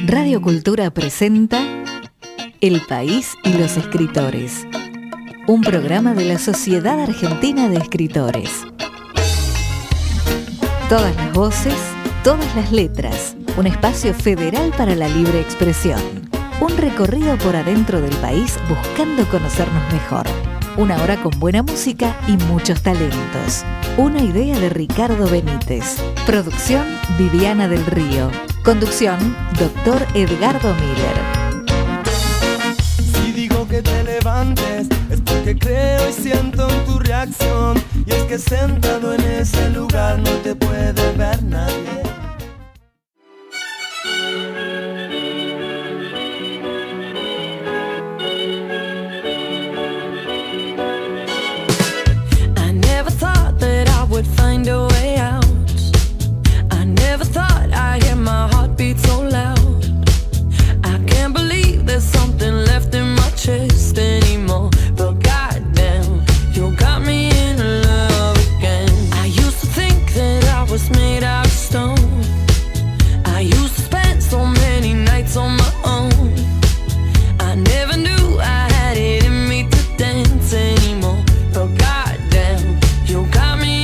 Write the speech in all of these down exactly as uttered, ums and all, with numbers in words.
Radio Cultura presenta El País y los Escritores, un programa de la Sociedad Argentina de Escritores. Todas las voces, todas las letras, un espacio federal para la libre expresión. Un recorrido por adentro del país buscando conocernos mejor. Una hora con buena música y muchos talentos. Una idea de Ricardo Benítez. Producción Viviana del Río. Conducción Doctor Edgardo Miller. Si digo que te levantes es porque creo y siento en tu reacción. Y es que sentado en ese lugar no te puede ver nadie. Would find a way out. I never thought I'd hear my heartbeat so loud. I can't believe there's something left in my chest anymore. But goddamn, you got me in love again. I used to think that I was made out of stone. I used to spend so many nights on my own. I never knew I had it in me to dance anymore. But goddamn, you got me.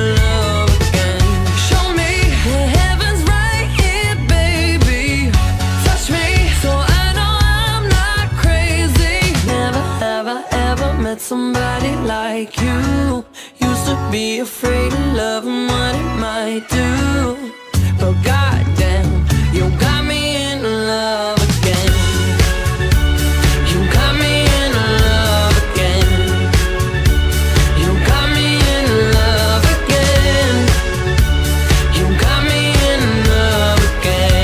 Somebody like you. Used to be afraid of love and what it might do. But goddamn, you got me in love again. You got me in love again. You got me in love again. You got me in love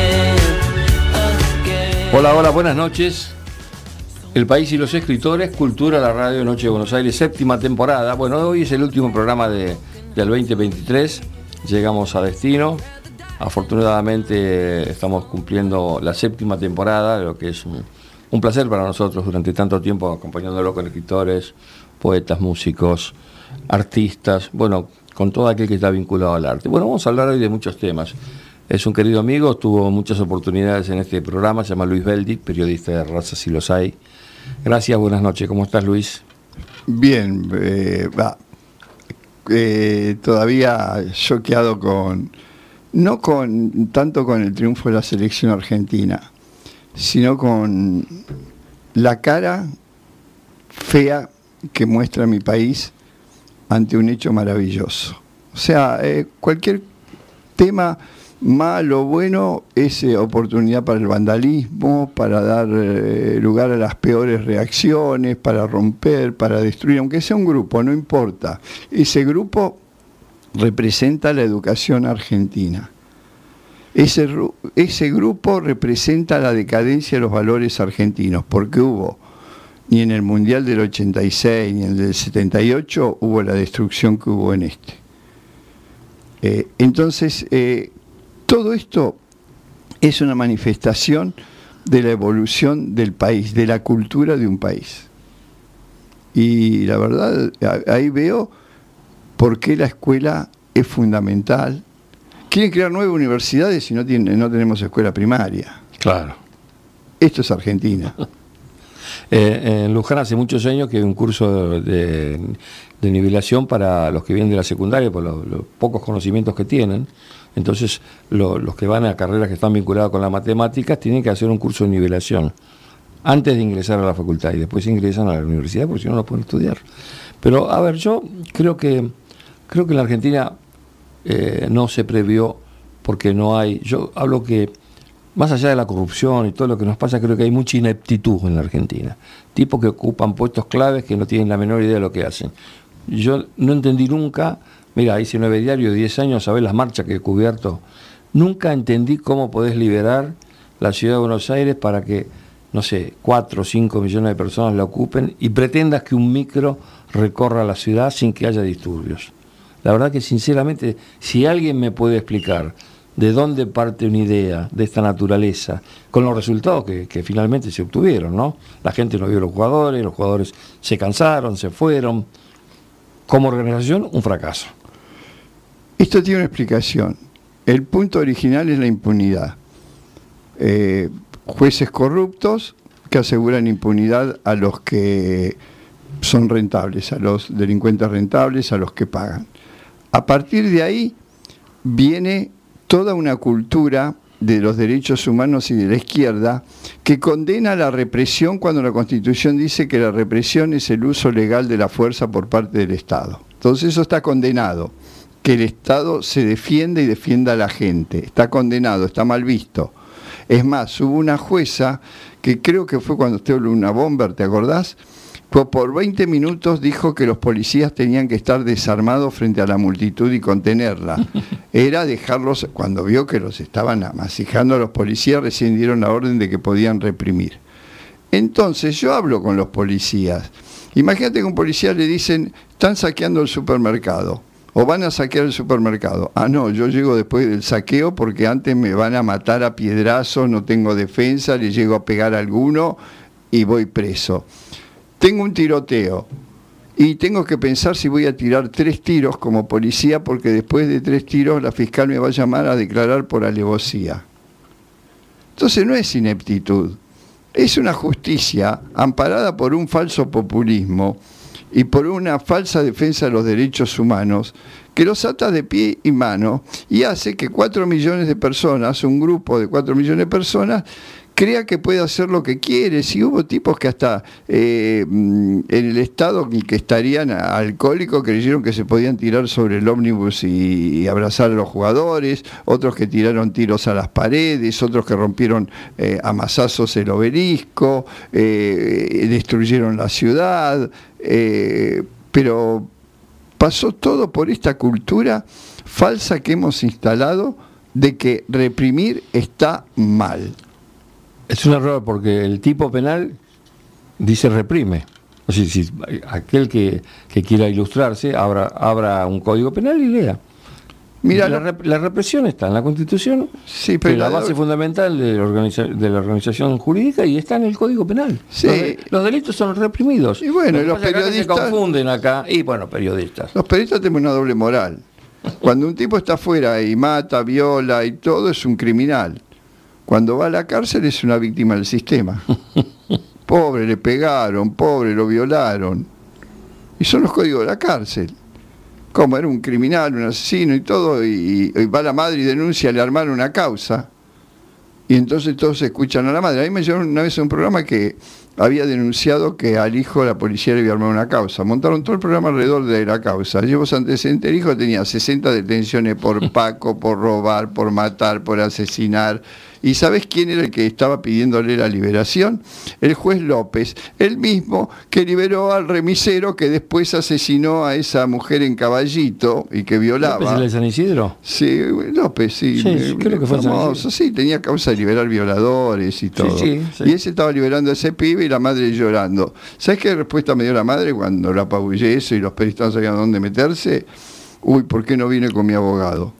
again. Again. Hola, hola, buenas noches. El País y los Escritores, Cultura, la Radio Noche de Buenos Aires, séptima temporada. Bueno, hoy es el último programa de, del veinte veintitrés. Llegamos a destino. Afortunadamente estamos cumpliendo la séptima temporada, lo que es un, un placer para nosotros durante tanto tiempo acompañándolo con escritores, poetas, músicos, artistas, bueno, con todo aquel que está vinculado al arte. Bueno, vamos a hablar hoy de muchos temas. Es un querido amigo, tuvo muchas oportunidades en este programa, se llama Luis Beldi, periodista de Raza si los hay. Gracias, buenas noches. ¿Cómo estás, Luis? Bien, eh, va. Eh, todavía choqueado con, no con tanto con el triunfo de la selección argentina, sino con la cara fea que muestra mi país ante un hecho maravilloso. O sea, eh, cualquier tema malo o bueno es eh, oportunidad para el vandalismo, para dar eh, lugar a las peores reacciones, para romper, para destruir, aunque sea un grupo, no importa. Ese grupo representa la educación argentina. Ese, ese grupo representa la decadencia de los valores argentinos, porque hubo, ni en el Mundial del ochenta y seis, ni en el del setenta y ocho, hubo la destrucción que hubo en este. Eh, entonces, eh, todo esto es una manifestación de la evolución del país, de la cultura de un país. Y la verdad, ahí veo por qué la escuela es fundamental. Quieren crear nueve universidades y no, tiene, no tenemos escuela primaria. Claro. Esto es Argentina. eh, en Luján hace muchos años que hay un curso de, de nivelación para los que vienen de la secundaria, por los, los pocos conocimientos que tienen. Entonces, lo, los que van a carreras que están vinculadas con las matemáticas tienen que hacer un curso de nivelación antes de ingresar a la facultad y después ingresan a la universidad porque si no, no pueden estudiar. Pero, a ver, yo creo que creo que en la Argentina eh, no se previó porque no hay... Yo hablo que, más allá de la corrupción y todo lo que nos pasa, creo que hay mucha ineptitud en la Argentina. Tipos que ocupan puestos claves que no tienen la menor idea de lo que hacen. Yo no entendí nunca... Mira, hice nueve diarios, diez años, sabés las marchas que he cubierto. Nunca entendí cómo podés liberar la ciudad de Buenos Aires para que, no sé, cuatro o cinco millones de personas la ocupen y pretendas que un micro recorra la ciudad sin que haya disturbios. La verdad que, sinceramente, si alguien me puede explicar de dónde parte una idea de esta naturaleza, con los resultados que, que finalmente se obtuvieron, ¿no? La gente no vio a los jugadores, los jugadores se cansaron, se fueron. Como organización, un fracaso. Esto tiene una explicación. El punto original es la impunidad. Eh, jueces corruptos que aseguran impunidad a los que son rentables, a los delincuentes rentables, a los que pagan. A partir de ahí viene toda una cultura de los derechos humanos y de la izquierda que condena la represión cuando la Constitución dice que la represión es el uso legal de la fuerza por parte del Estado. Entonces eso está condenado, que el Estado se defienda y defienda a la gente. Está condenado, está mal visto. Es más, hubo una jueza que creo que fue cuando usted habló una bomber, ¿te acordás? Pues por veinte minutos dijo que los policías tenían que estar desarmados frente a la multitud y contenerla. Era dejarlos, cuando vio que los estaban amasijando a los policías, recién dieron la orden de que podían reprimir. Entonces yo hablo con los policías. Imagínate que a un policía le dicen, están saqueando el supermercado, o van a saquear el supermercado. Ah, no, yo llego después del saqueo porque antes me van a matar a piedrazos, no tengo defensa, le llego a pegar a alguno y voy preso. Tengo un tiroteo y tengo que pensar si voy a tirar tres tiros como policía, porque después de tres tiros la fiscal me va a llamar a declarar por alevosía. Entonces no es ineptitud, es una justicia amparada por un falso populismo y por una falsa defensa de los derechos humanos que los ata de pie y mano y hace que cuatro millones de personas, un grupo de cuatro millones de personas, crea que puede hacer lo que quiere. Si hubo tipos que hasta eh, en el Estado que estarían alcohólicos creyeron que se podían tirar sobre el ómnibus y, y abrazar a los jugadores, otros que tiraron tiros a las paredes, otros que rompieron eh, a mazazos el obelisco, eh, destruyeron la ciudad, eh, pero pasó todo por esta cultura falsa que hemos instalado de que reprimir está mal. Es un error porque el tipo penal dice reprime. O sea, si aquel que, que quiera ilustrarse abra, abra un código penal y lea. Mira, la, rep, la represión está en la Constitución, sí, pero que es la base fundamental de la, organiza, de la organización jurídica, y está en el Código Penal. Sí. Los, los delitos son reprimidos. Y bueno, los, los periodistas se confunden acá. Y bueno, periodistas. Los periodistas tenemos una doble moral. Cuando un tipo está afuera y mata, viola y todo, es un criminal. Cuando va a la cárcel es una víctima del sistema. Pobre, le pegaron, pobre, lo violaron. Y son los códigos de la cárcel. Como era un criminal, un asesino y todo, y, y va la madre y denuncia, le armaron una causa. Y entonces todos escuchan a la madre. A mí me llevaron una vez a un programa que había denunciado que al hijo la policía le había armado una causa. Montaron todo el programa alrededor de la causa. Llevo su antecedente, el hijo tenía sesenta detenciones por Paco, por robar, por matar, por asesinar. ¿Y sabés quién era el que estaba pidiéndole la liberación? El juez López, el mismo que liberó al remisero que después asesinó a esa mujer en Caballito y que violaba. ¿López el de San Isidro? Sí, López, sí. Sí, sí, creo que fue famoso. Sí, tenía causa de liberar violadores y todo. Sí, sí, sí. Y él se estaba liberando a ese pibe y la madre llorando. ¿Sabés qué respuesta me dio la madre cuando la apabullé eso y los periodistas no sabían dónde meterse? Uy, ¿por qué no vine con mi abogado?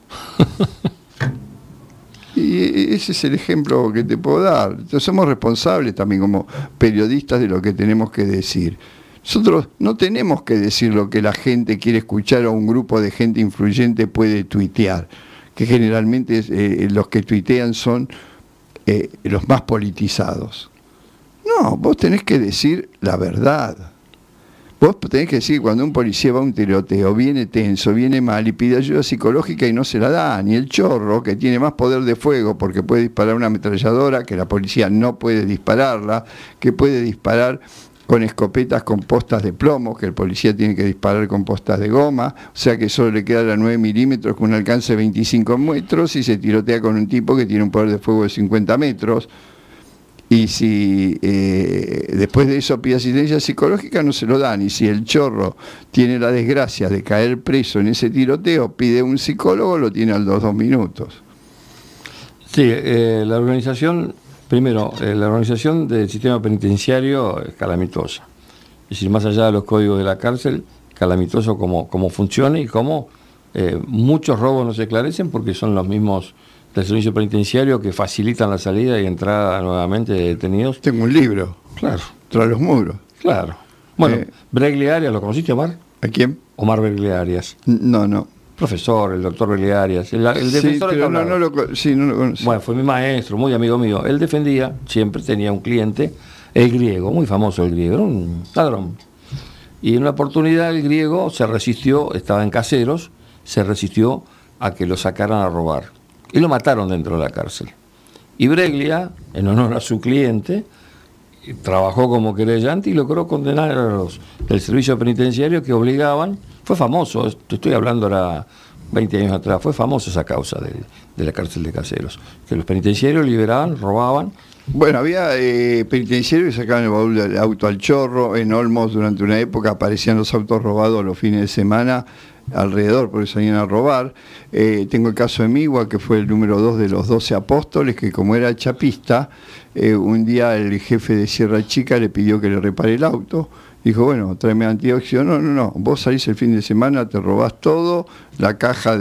Y ese es el ejemplo que te puedo dar. Entonces somos responsables también como periodistas de lo que tenemos que decir. Nosotros no tenemos que decir lo que la gente quiere escuchar o un grupo de gente influyente puede tuitear, que generalmente eh, los que tuitean son eh, los más politizados. No, vos tenés que decir la verdad. Vos tenés que decir, cuando un policía va a un tiroteo, viene tenso, viene mal y pide ayuda psicológica y no se la da, ni el chorro, que tiene más poder de fuego porque puede disparar una ametralladora, que la policía no puede dispararla, que puede disparar con escopetas con postas de plomo, que el policía tiene que disparar con postas de goma, o sea que solo le queda la nueve milímetros con un alcance de veinticinco metros y se tirotea con un tipo que tiene un poder de fuego de cincuenta metros. Y si eh, después de eso pide asistencia psicológica, no se lo dan. Y si el chorro tiene la desgracia de caer preso en ese tiroteo, pide un psicólogo, lo tiene a los dos minutos. Sí, eh, la organización, primero, eh, la organización del sistema penitenciario es calamitosa. Es decir, más allá de los códigos de la cárcel, calamitoso cómo, cómo funciona y cómo eh, muchos robos no se esclarecen porque son los mismos del servicio penitenciario que facilitan la salida y entrada nuevamente de detenidos. Tengo un libro. Claro. Tras los muros. Claro. Bueno, eh, Bregle Arias, ¿lo conociste, Omar? ¿A quién? Omar Bregle Arias. No, no. profesor, el doctor Beliarias, el, el defensor sí, de pero no, no lo, sí, no lo conocí. Bueno, fue mi maestro, muy amigo mío. Él defendía, siempre tenía un cliente, el griego, muy famoso el griego, era un ladrón. Y en una oportunidad el griego se resistió, estaba en Caseros, se resistió a que lo sacaran a robar. Y lo mataron dentro de la cárcel. Y Breglia, en honor a su cliente, trabajó como querellante y logró condenar a los del servicio penitenciario que obligaban, fue famoso, estoy hablando ahora veinte años atrás, fue famosa esa causa de, de la cárcel de Caseros, que los penitenciarios liberaban, robaban. Bueno, había eh, penitenciarios que sacaban el baúl del auto al chorro. En Olmos durante una época aparecían los autos robados los fines de semana alrededor porque salían a robar. Eh, tengo el caso de Migua, que fue el número dos de los doce apóstoles, que como era chapista, eh, un día el jefe de Sierra Chica le pidió que le repare el auto. Dijo, bueno, tráeme antióxido. No, no, no, vos salís el fin de semana, te robás todo, la caja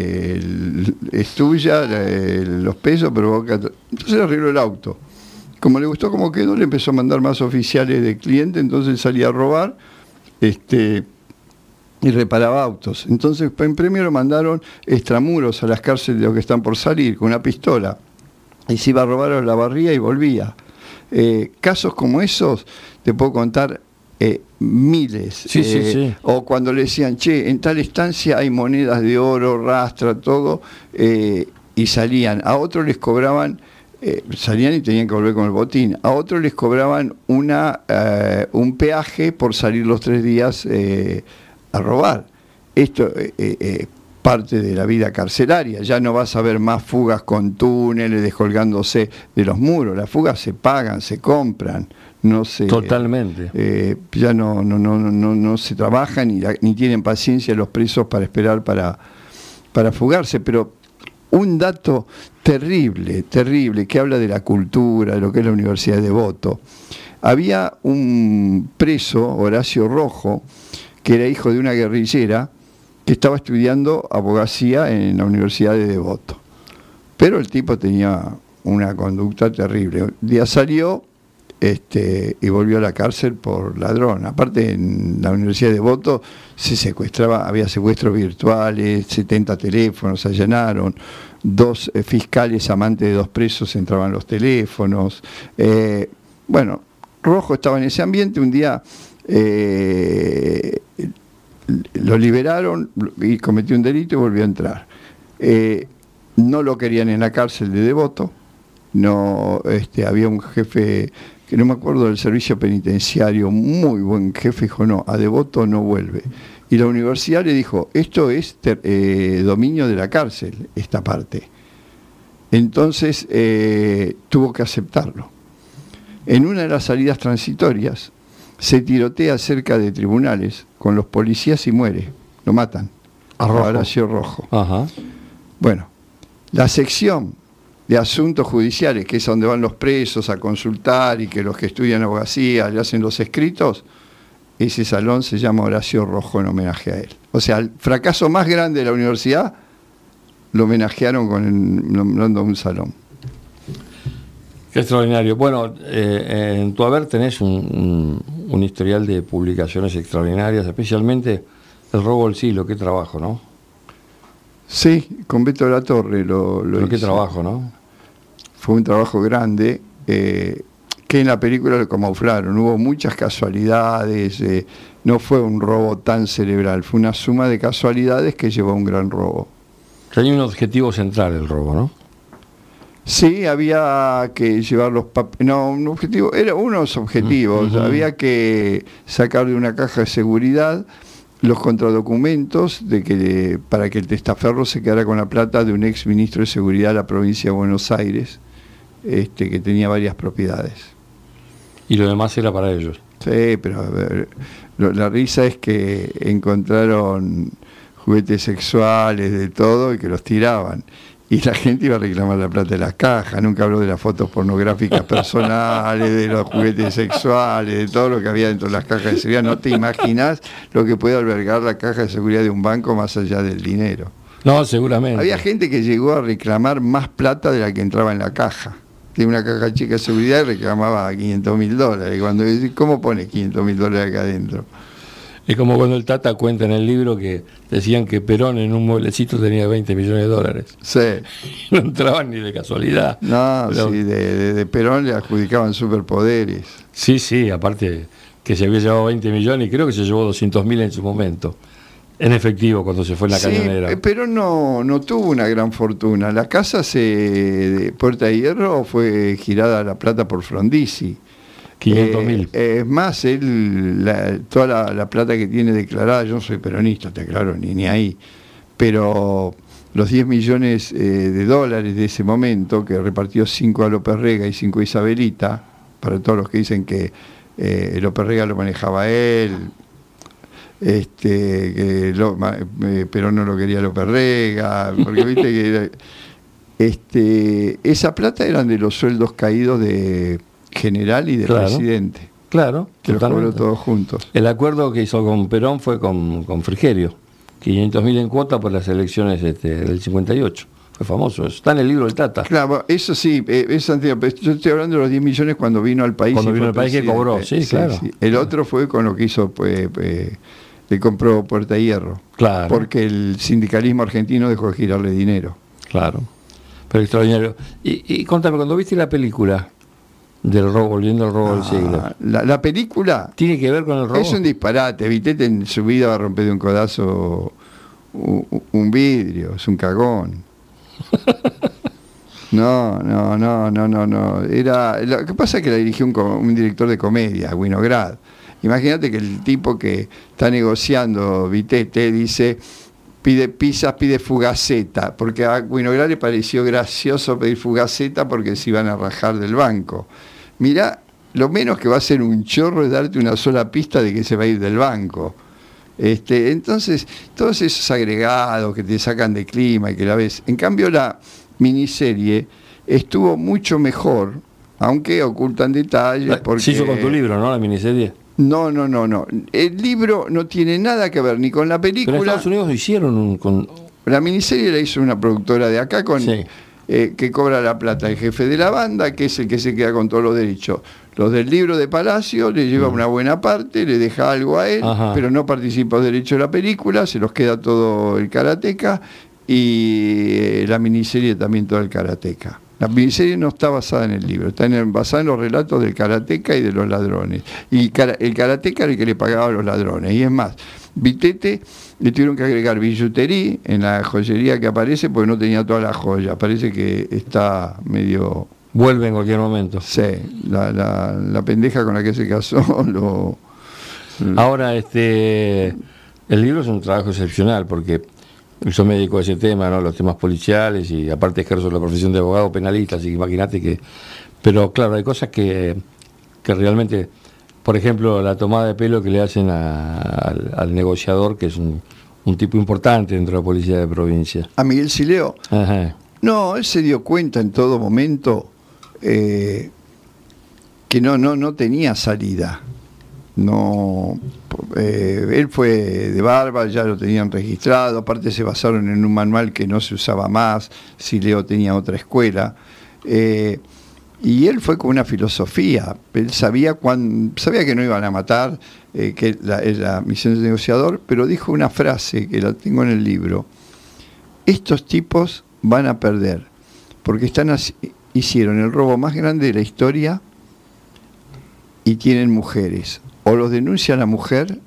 de es tuya, la, los pesos, pero vos... Entonces le arregló el auto. Como le gustó cómo quedó, le empezó a mandar más oficiales de cliente, entonces salía a robar este, y reparaba autos. Entonces, en premio lo mandaron extramuros a las cárceles de los que están por salir, con una pistola. Y se iba a robar a la barría y volvía. Eh, casos como esos, te puedo contar eh, miles. Sí, eh, sí, sí. O cuando le decían, che, en tal estancia hay monedas de oro, rastra, todo, eh, y salían. A otros les cobraban... Eh, salían y tenían que volver con el botín. A otros les cobraban una eh, un peaje por salir los tres días eh, a robar. Esto es eh, eh, parte de la vida carcelaria. Ya no vas a ver más fugas con túneles descolgándose de los muros. Las fugas se pagan, se compran, no se Totalmente. Eh, ya no no no no no se trabajan ni, la, ni tienen paciencia los presos para esperar para para fugarse. Pero un dato terrible, terrible, que habla de la cultura, de lo que es la Universidad de Devoto. Había un preso, Horacio Rojo, que era hijo de una guerrillera, que estaba estudiando abogacía en la Universidad de Devoto. Pero el tipo tenía una conducta terrible. Un día salió este, y volvió a la cárcel por ladrón. Aparte, en la Universidad de Devoto se secuestraba, había secuestros virtuales, setenta teléfonos se allanaron, dos eh, fiscales amantes de dos presos entraban los teléfonos. Eh, bueno, Rojo estaba en ese ambiente. Un día eh, lo liberaron y cometió un delito y volvió a entrar. Eh, no lo querían en la cárcel de Devoto. No, este, había un jefe que no me acuerdo del servicio penitenciario, muy buen jefe, dijo, no, a Devoto no vuelve. Y la universidad le dijo, esto es ter, eh, dominio de la cárcel, esta parte. Entonces eh, tuvo que aceptarlo. En una de las salidas transitorias se tirotea cerca de tribunales con los policías y muere, lo matan. A Rojo. Horacio Rojo. Ajá. Bueno, la sección de asuntos judiciales, que es donde van los presos a consultar y que los que estudian abogacía le hacen los escritos, ese salón se llama Horacio Rojo en homenaje a él. O sea, el fracaso más grande de la universidad lo homenajearon con el, nombrando un salón. Qué extraordinario. Bueno, eh, en tu haber tenés un, un, un historial de publicaciones extraordinarias, especialmente El robo del siglo, qué trabajo, ¿no? Sí, con Beto de la Torre lo, lo Pero qué hice. trabajo, ¿no? Fue un trabajo grande, eh, que en la película lo camuflaron. Hubo muchas casualidades, eh, no fue un robo tan cerebral, fue una suma de casualidades que llevó a un gran robo. Tenía un objetivo central el robo, ¿no? Sí, había que llevar los papeles, no, un objetivo, eran unos objetivos, Uh-huh. había que sacar de una caja de seguridad los contradocumentos de que para que el testaferro se quedara con la plata de un ex ministro de Seguridad de la provincia de Buenos Aires, este, que tenía varias propiedades. Y lo demás era para ellos. Sí, pero a ver, lo, la risa es que encontraron juguetes sexuales, de todo, y que los tiraban. Y la gente iba a reclamar la plata de las cajas. Nunca habló de las fotos pornográficas personales, de los juguetes sexuales, de todo lo que había dentro de las cajas de seguridad. No te imaginas lo que puede albergar la caja de seguridad de un banco más allá del dinero. No, seguramente. Había gente que llegó a reclamar más plata de la que entraba en la caja. Tiene una caja chica de seguridad y reclamaba quinientos mil dólares. Y cuando decís, ¿cómo pone quinientos mil dólares acá adentro? Es como cuando el Tata cuenta en el libro que decían que Perón en un mueblecito tenía veinte millones de dólares. Sí. No entraban ni de casualidad. No, Pero, sí, de, de, de Perón le adjudicaban superpoderes. sí, sí, aparte que se había llevado veinte millones y creo que se llevó doscientos mil en su momento. En efectivo, cuando se fue en la Sí, cañonera. Perón no, no tuvo una gran fortuna. La casa se, de Puerta de Hierro fue girada a La Plata por Frondizi. quinientos mil. Eh, es más, él, la, toda la, la plata que tiene declarada, yo no soy peronista, te aclaro, ni, ni ahí, pero los diez millones eh, de dólares de ese momento, que repartió cinco a López Rega y cinco a Isabelita, para todos los que dicen que eh, López Rega lo manejaba él, este, que lo, eh, Perón no lo quería López Rega, porque viste que era, este, esa plata eran de los sueldos caídos de general y del Claro. presidente, Claro, que los cobró totalmente. todos juntos. El acuerdo que hizo con Perón fue con, con Frigerio, quinientos mil en cuota por las elecciones este, del cincuenta y ocho. Fue famoso, eso está en el libro del Tata. Claro, eso sí, eh, eso anterior, pero yo estoy hablando de los diez millones cuando vino al país. Cuando y vino fue al país que presidente. cobró, sí, claro. El otro fue con lo que hizo, pues, eh, le compró Puerta de Hierro, Claro, porque el sindicalismo argentino dejó de girarle dinero. claro. Pero extraordinario. Y, y contame, cuando viste la película del robo, volviendo al robo del siglo, Ah, la, la película ¿tiene que ver con el robo? es un disparate. Vitete en su vida va a romper de un codazo un, un vidrio, es un cagón. No, no, no, no, no, no. Era, lo que pasa es que la dirigió un, co- un director de comedia, Winograd. Imagínate que el tipo que está negociando Vitete dice, pide pizzas, pide fugaceta, porque a Winograd le pareció gracioso pedir fugaceta porque se iban a rajar del banco. Mirá, lo menos que va a ser un chorro es darte una sola pista de que se va a ir del banco. Este, entonces, todos esos agregados que te sacan de clima y que la ves. En cambio, la miniserie estuvo mucho mejor, aunque ocultan detalles. La- Porque... Se hizo con tu libro, ¿no? La miniserie. No, no, no, no. El libro no tiene nada que ver ni con la Pero en película. Estados Unidos lo hicieron un, con... La miniserie la hizo una productora de acá con Sí. eh, que cobra la plata el jefe de la banda, que es el que se queda con todos los derechos. Los del libro de Palacio le lleva una buena parte, le deja algo a él, Ajá. pero no participa de los derechos de la película, se los queda todo el Karateka y eh, la miniserie también todo el Karateka. La miniserie no está basada en el libro, está en el- basada en los relatos del Karateka y de los ladrones. Y Kara- el Karateka era el que le pagaba a los ladrones. Y es más, Vitete le tuvieron que agregar billutería en la joyería que aparece porque no tenía toda la joya. Parece que está medio... Vuelve en cualquier momento. Sí, la, la, la pendeja con la que se casó lo... Ahora, este, el libro es un trabajo excepcional porque yo me dedico a ese tema, ¿no? Los temas policiales y aparte ejerzo la profesión de abogado penalista, así que imagínate que... Pero claro, hay cosas que, que realmente, por ejemplo, la tomada de pelo que le hacen a- al, al negociador, que es un, un tipo importante dentro de la policía de provincia. A Miguel Sileo. Ajá. No, él se dio cuenta en todo momento eh, que no, no, no tenía salida. No, eh, él fue de barba, ya lo tenían registrado, aparte se basaron en un manual que no se usaba más, Sileo tenía otra escuela, eh, y él fue con una filosofía, él sabía, cuán, sabía que no iban a matar, eh, que la, la misión del negociador, pero dijo una frase que la tengo en el libro: estos tipos van a perder, porque están así, hicieron el robo más grande de la historia y tienen mujeres. O los denuncia la mujer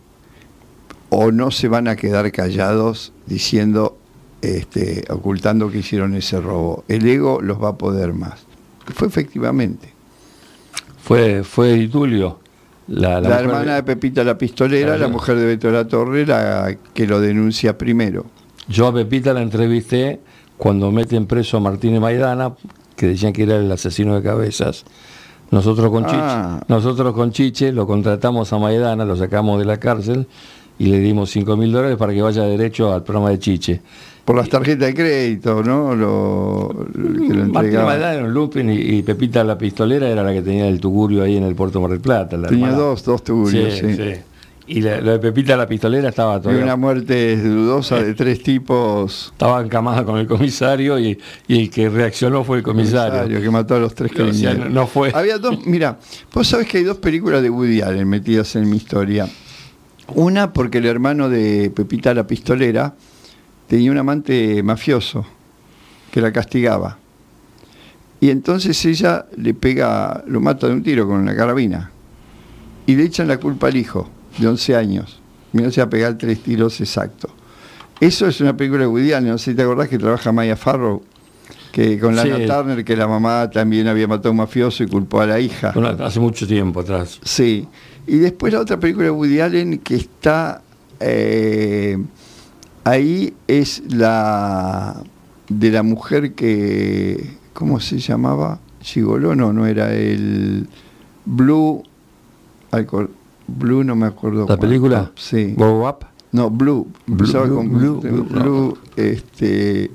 o no se van a quedar callados diciendo, este, ocultando que hicieron ese robo. El ego los va a poder más. Fue efectivamente. Fue, fue Di Tulio, la, La, la mujer hermana de Pepita la Pistolera, Ah, la sí. mujer de Beto de la Torre, la que lo denuncia primero. Yo a Pepita la entrevisté cuando meten preso a Martínez Maidana, que decían que era el asesino de cabezas. Nosotros con, Ah. Chiche, nosotros con Chiche lo contratamos a Maidana, lo sacamos de la cárcel y le dimos cinco mil dólares para que vaya derecho al programa de Chiche. Por las tarjetas de crédito, ¿no? Lo, que lo Martínez entregaba. Maidana era un Lupin y, y Pepita la Pistolera era la que tenía el tugurio ahí en el Puerto Mar del Plata. La Tenía hermana. dos, dos tuburios, Sí, sí. sí. Y la, la de Pepita la Pistolera estaba Y todavía... una muerte dudosa de tres tipos. Estaba encamada con el comisario y, y el que reaccionó fue el comisario. Que mató a los tres que O sea, vinieron. no fue. Había dos, mira, vos sabés que hay dos películas de Woody Allen metidas en mi historia. Una porque el hermano de Pepita la pistolera tenía un amante mafioso que la castigaba. Y entonces ella le pega, lo mata de un tiro con una carabina. Y le echan la culpa al hijo, de once años. Mira, se va a pegar tres tiros exactos. Eso es una película de Woody Allen, no sé si te acordás que trabaja Maya Farrow, que con Lana sí. Turner, que la mamá también había matado a un mafioso y culpó a la hija. Bueno, hace mucho tiempo atrás. Sí. Y después la otra película de Woody Allen que está eh, ahí es la de la mujer que, ¿cómo se llamaba? Gigoló, no, no era el Blue, alcohol, Blue no me acuerdo. ¿La cuánto. película? Sí. Go Up. No, Blue. Empezaba Blue, con Blue, Blue, Blue, Blue no. este,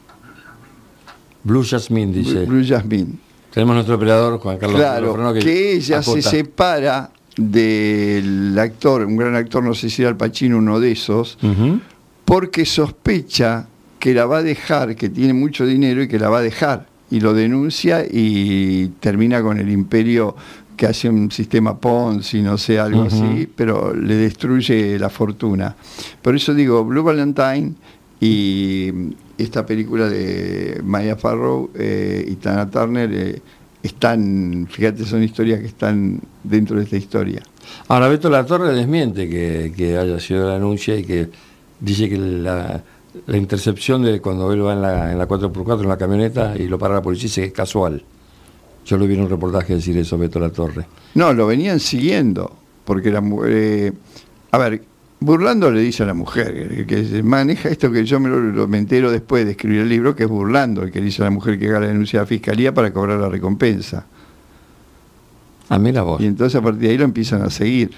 Blue Jasmine, dice. Blue Jasmine. Tenemos nuestro operador, Juan Carlos. Claro, Fernando, que, que ella acota. Se separa del actor, un gran actor, no sé si era Al Pacino, uno de esos, uh-huh. porque sospecha que la va a dejar, que tiene mucho dinero y que la va a dejar. Y lo denuncia y termina con el imperio que hace un sistema Ponzi, no sé, algo uh-huh. así, pero le destruye la fortuna. Por eso digo, Blue Valentine y esta película de Maya Farrow eh, y Tina Turner eh, están, fíjate, son historias que están dentro de esta historia. Ahora Beto Latorre desmiente que, que haya sido la denuncia y que dice que la, la intercepción de cuando él va en la, en la cuatro por cuatro en la camioneta y lo para la policía dice que es casual. Yo lo vi en un reportaje decir eso, Beto Latorre. No, lo venían siguiendo, porque la mujer... Eh, a ver, Burlando le dice a la mujer, que, que maneja esto que yo me, lo, lo, me entero después de escribir el libro, que es Burlando, el que le dice a la mujer que haga la denuncia a la fiscalía para cobrar la recompensa. Ah, mira vos. Y entonces a partir de ahí lo empiezan a seguir.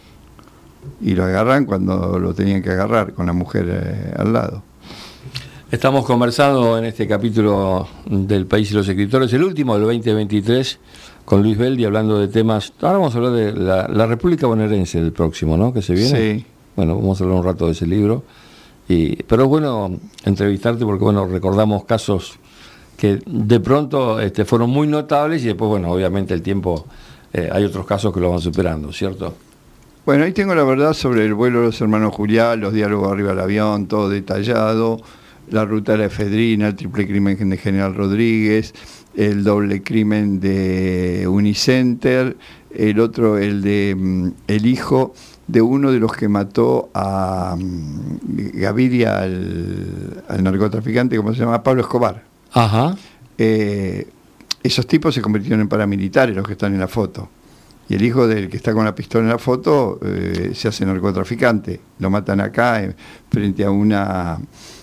Y lo agarran cuando lo tenían que agarrar, con la mujer eh, al lado. Estamos conversando en este capítulo del País y los Escritores, el último del veinte veintitrés, con Luis Beldi, hablando de temas. Ahora vamos a hablar de la, la República Bonaerense, el próximo, ¿no? Que se viene. Sí. Bueno, vamos a hablar un rato de ese libro. Y, pero es bueno entrevistarte porque, bueno, recordamos casos que de pronto este, fueron muy notables y después, bueno, obviamente el tiempo, eh, hay otros casos que lo van superando, ¿cierto? Bueno, ahí tengo la verdad sobre el vuelo de los hermanos Julián, los diálogos arriba del avión, todo detallado. La ruta de la efedrina, el triple crimen de General Rodríguez, el doble crimen de Unicenter, el otro, el de um, el hijo de uno de los que mató a um, Gaviria, al, al narcotraficante, ¿cómo se llama? Pablo Escobar. Ajá. Eh, esos tipos se convirtieron en paramilitares, los que están en la foto. Y el hijo del que está con la pistola en la foto eh, se hace narcotraficante. Lo matan acá, eh, frente a una...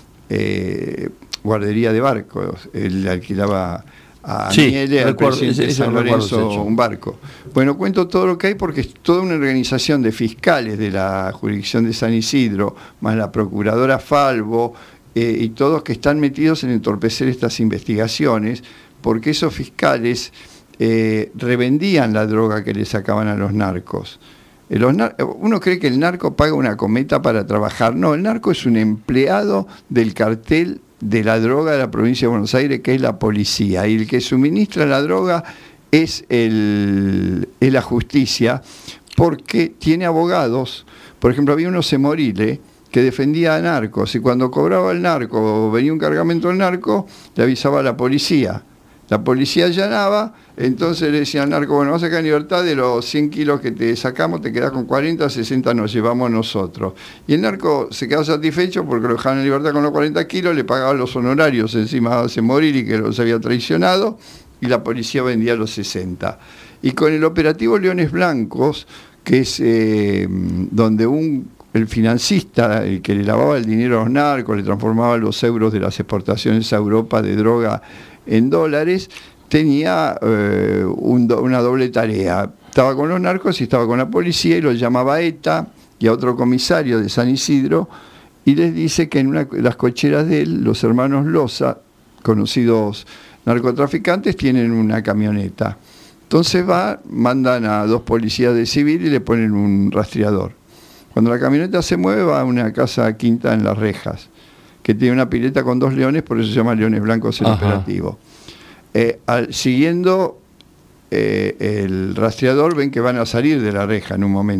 Eh, guardería de barcos. Él alquilaba a sí, Miele, al recuerdo, presidente de San Lorenzo, un barco. Bueno, cuento todo lo que hay porque es toda una organización de fiscales de la jurisdicción de San Isidro, más la procuradora Falvo, eh, y todos que están metidos en entorpecer estas investigaciones, porque esos fiscales eh, revendían la droga que le sacaban a los narcos. Los nar- uno cree que el narco paga una cometa para trabajar. No, el narco es un empleado del cartel de la droga de la provincia de Buenos Aires, que es la policía. Y el que suministra la droga es, el, es la justicia, porque tiene abogados. Por ejemplo, había unos Semorile que defendía a narcos, y cuando cobraba el narco o venía un cargamento del narco, le avisaba a la policía. La policía allanaba, entonces le decía al narco, bueno, vas a sacar en libertad, de los cien kilos que te sacamos, te quedás con cuarenta, sesenta nos llevamos nosotros. Y el narco se quedó satisfecho porque lo dejaban en libertad con los cuarenta kilos, le pagaban los honorarios encima de morir y que los había traicionado, y la policía vendía los sesenta. Y con el operativo Leones Blancos, que es eh, donde un el financista, el que le lavaba el dinero a los narcos, le transformaba los euros de las exportaciones a Europa de droga en dólares, tenía eh, un do, una doble tarea. Estaba con los narcos y estaba con la policía, y lo llamaba a ETA y a otro comisario de San Isidro, y les dice que en una, las cocheras de él, los hermanos Loza, conocidos narcotraficantes, tienen una camioneta. Entonces va, mandan a dos policías de civil y le ponen un rastreador. Cuando la camioneta se mueve, va a una casa quinta en Las Rejas, que tiene una pileta con dos leones, por eso se llama Leones Blancos el Ajá. operativo. Eh, al, siguiendo eh, el rastreador, ven que van a salir de la reja en un momento.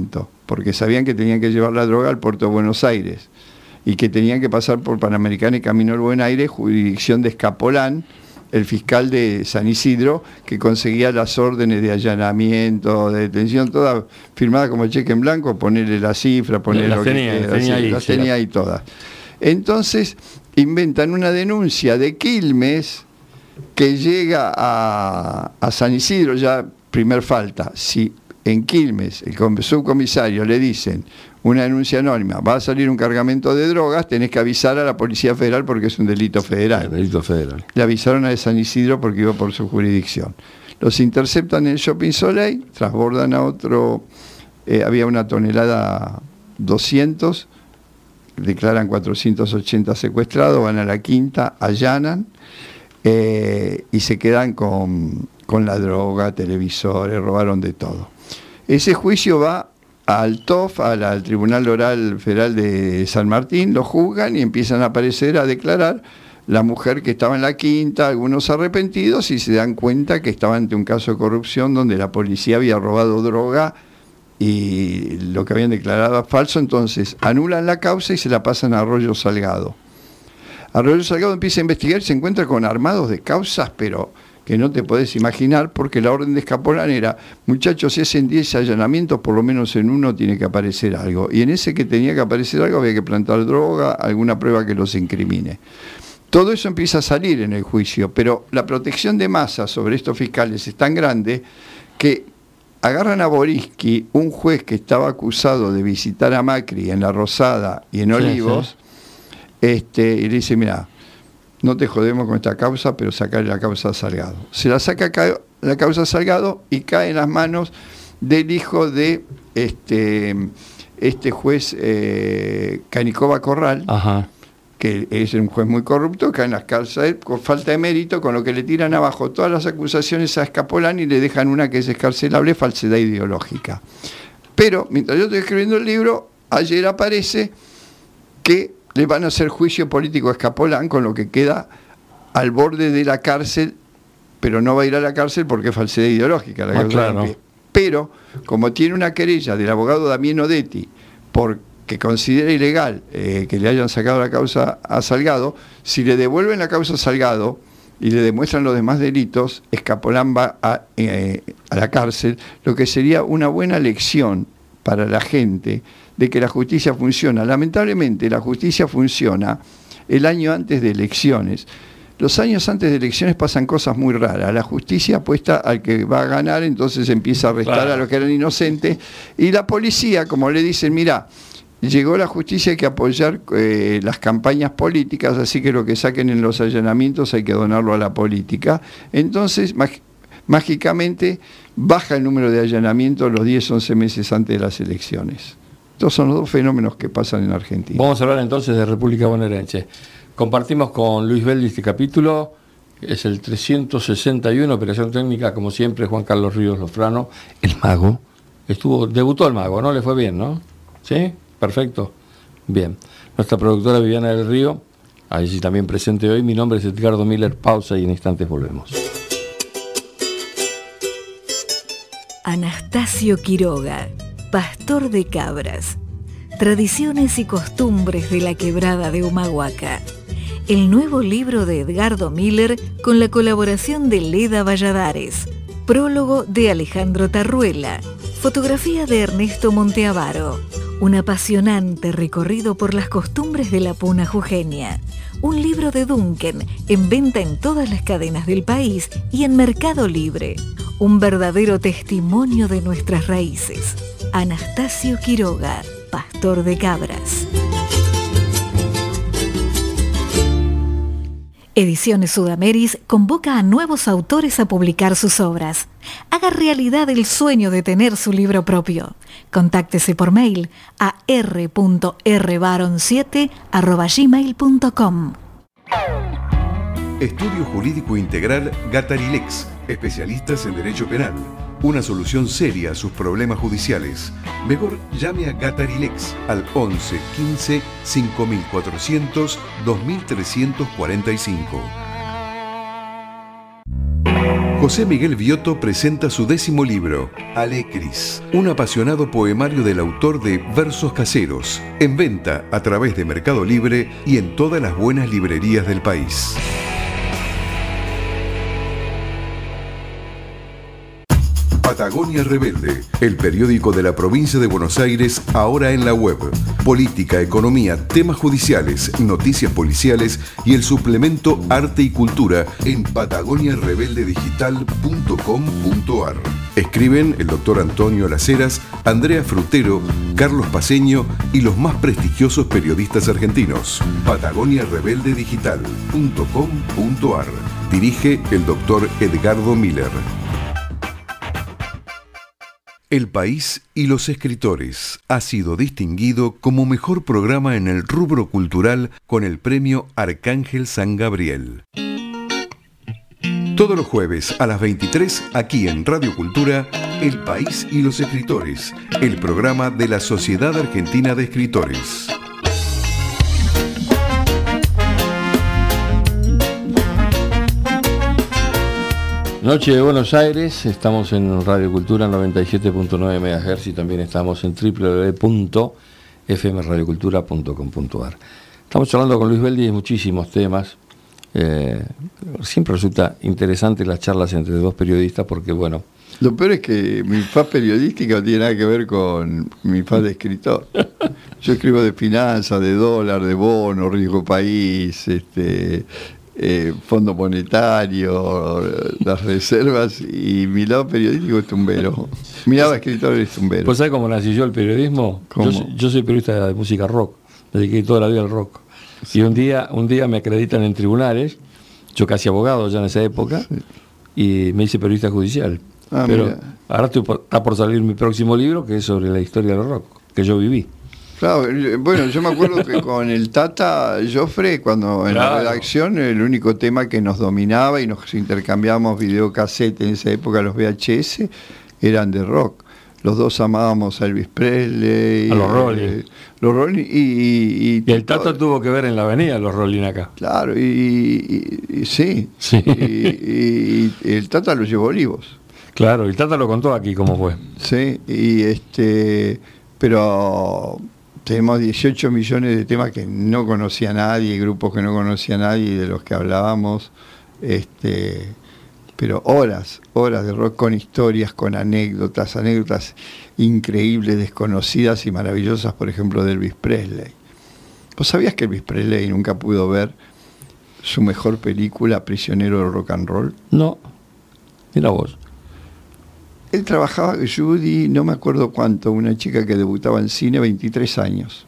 porque sabían que tenían que llevar la droga al puerto de Buenos Aires y que tenían que pasar por Panamericana y Camino al Buen Aire, jurisdicción de Escapolán, el fiscal de San Isidro, que conseguía las órdenes de allanamiento, de detención, todas firmadas como cheque en blanco, ponerle la cifra, ponerle las lo tenía, que quiera, tenía sí, ahí, las sí, tenía ahí todas. Entonces inventan una denuncia de Quilmes que llega a, a San Isidro, ya primer falta. Si en Quilmes el subcomisario le dicen una denuncia anónima, va a salir un cargamento de drogas, tenés que avisar a la Policía Federal porque es un delito federal. El delito federal. Le avisaron a de San Isidro porque iba por su jurisdicción. Los interceptan en el Shopping Soleil, transbordan a otro, eh, había una tonelada doscientos, declaran cuatrocientos ochenta secuestrados, van a la quinta, allanan eh, y se quedan con, con la droga, televisores, robaron de todo. Ese juicio va al T O F, al, al Tribunal Oral Federal de San Martín, lo juzgan y empiezan a aparecer a declarar la mujer que estaba en la quinta, algunos arrepentidos, y se dan cuenta que estaba ante un caso de corrupción donde la policía había robado droga y lo que habían declarado era falso. Entonces anulan la causa y se la pasan a Arroyo Salgado. Arroyo Salgado empieza a investigar y se encuentra con armados de causas, pero que no te podés imaginar, porque la orden de Escapolán era, muchachos, si hacen diez allanamientos, por lo menos en uno tiene que aparecer algo. Y en ese que tenía que aparecer algo había que plantar droga, alguna prueba que los incrimine. Todo eso empieza a salir en el juicio, pero la protección de masa sobre estos fiscales es tan grande que agarran a Boriski, un juez que estaba acusado de visitar a Macri en La Rosada y en Olivos, sí, sí. Este, y le dice, mira, no te jodemos con esta causa, pero sacarle la causa a Salgado. Se la saca la causa a Salgado y cae en las manos del hijo de este, este juez eh, Canicova Corral, Ajá. que es un juez muy corrupto, cae en las cárceles con falta de mérito, con lo que le tiran abajo todas las acusaciones a Escapolán y le dejan una que es escarcelable, falsedad ideológica. Pero, mientras yo estoy escribiendo el libro, ayer aparece que le van a hacer juicio político a Escapolán, con lo que queda al borde de la cárcel, pero no va a ir a la cárcel porque es falsedad ideológica. La ah, claro. Pero, como tiene una querella del abogado Damián Odetti, porque considera ilegal eh, que le hayan sacado la causa a Salgado, si le devuelven la causa a Salgado y le demuestran los demás delitos, Escapolán va a, eh, a la cárcel, lo que sería una buena lección para la gente de que la justicia funciona. Lamentablemente la justicia funciona el año antes de elecciones. Los años antes de elecciones pasan cosas muy raras. La justicia apuesta al que va a ganar, entonces empieza a arrestar claro. a los que eran inocentes, y la policía, como le dicen, mira, llegó la justicia, hay que apoyar eh, las campañas políticas, así que lo que saquen en los allanamientos hay que donarlo a la política. Entonces, mag- mágicamente baja el número de allanamientos los diez, once meses antes de las elecciones. Estos son los dos fenómenos que pasan en Argentina. Vamos a hablar entonces de República Bonaerense. Compartimos con Luis Beldi este capítulo, es el trescientos sesenta y uno, operación técnica, como siempre, Juan Carlos Ríos Lofrano, el mago. Estuvo, debutó el mago, ¿no? Le fue bien, ¿no? ¿Sí? Perfecto. Bien. Nuestra productora Viviana del Río, ahí sí también presente hoy. Mi nombre es Edgardo Miller. Pausa y en instantes volvemos. Anastasio Quiroga, pastor de cabras. Tradiciones y costumbres de la quebrada de Humahuaca. El nuevo libro de Edgardo Miller con la colaboración de Leda Valladares. Prólogo de Alejandro Tarruela. Fotografía de Ernesto Monteavaro. Un apasionante recorrido por las costumbres de la puna jujeña. Un libro de Duncan, en venta en todas las cadenas del país y en Mercado Libre. Un verdadero testimonio de nuestras raíces. Anastasio Quiroga, pastor de cabras. Ediciones Sudameris convoca a nuevos autores a publicar sus obras. Haga realidad el sueño de tener su libro propio. Contáctese por mail a r punto r baron siete arroba gmail punto com. Estudio Jurídico Integral Gatarilex, especialistas en derecho penal. Una solución seria a sus problemas judiciales. Mejor llame a Gatarilex al once quince cinco mil cuatrocientos dos mil trescientos cuarenta y cinco. José Miguel Viotto presenta su décimo libro, Alecris, un apasionado poemario del autor de Versos Caseros, en venta a través de Mercado Libre y en todas las buenas librerías del país. Patagonia Rebelde, el periódico de la provincia de Buenos Aires, ahora en la web. Política, economía, temas judiciales, noticias policiales y el suplemento Arte y Cultura en patagonia rebelde digital punto com punto ar. Escriben el doctor Antonio Laceras, Andrea Frutero, Carlos Paceño y los más prestigiosos periodistas argentinos. patagonia rebelde digital punto com punto ar. Dirige el doctor Edgardo Miller. El País y los Escritores ha sido distinguido como mejor programa en el rubro cultural con el premio Arcángel San Gabriel. Todos los jueves a las veintitrés, aquí en Radio Cultura, El País y los Escritores, el programa de la Sociedad Argentina de Escritores. Noche de Buenos Aires, estamos en Radio Cultura noventa y siete punto nueve megahertz y también estamos en doble u doble u doble u punto f m radio cultura punto com punto ar. Estamos hablando con Luis Beldi de muchísimos temas. Eh, siempre resulta interesante las charlas entre dos periodistas porque, bueno... Lo peor es que mi faz periodística no tiene nada que ver con mi faz de escritor. Yo escribo de finanzas, de dólar, de bono, riesgo país, este... Eh, fondo monetario, las reservas, y mi lado periodístico es tumbero. Mi lado escritor es tumbero. ¿Pues sabes cómo nací yo el periodismo? Yo, yo soy periodista de música rock, me dediqué toda la vida al rock. Sí. Y un día, un día me acreditan en tribunales, yo casi abogado ya en esa época, sí. Y me hice periodista judicial. Ah, pero mira. Ahora estoy por, está por salir mi próximo libro, que es sobre la historia del rock, que yo viví. Claro, bueno, yo me acuerdo que con el Tata Joffre, cuando en claro. la redacción, el único tema que nos dominaba y nos intercambiábamos videocassette en esa época, los V H S, eran de rock. Los dos amábamos a Elvis Presley, a los Rolling. Eh, los Rolling y, y, y, y el Tata todo. Tuvo que ver en la avenida los Rolling acá. Claro, y, y, y sí, sí. Y, y, y el Tata los llevó vivos. Claro, el Tata lo contó aquí cómo fue. Sí, y este, pero... Tenemos dieciocho millones de temas que no conocía nadie, grupos que no conocía nadie, de los que hablábamos, este, pero horas, horas de rock con historias, con anécdotas, anécdotas increíbles, desconocidas y maravillosas, por ejemplo, de Elvis Presley. ¿Vos sabías que Elvis Presley nunca pudo ver su mejor película, Prisionero del Rock and Roll? No, mira vos. Él trabajaba con Judy, no me acuerdo cuánto, una chica que debutaba en cine, veintitrés años.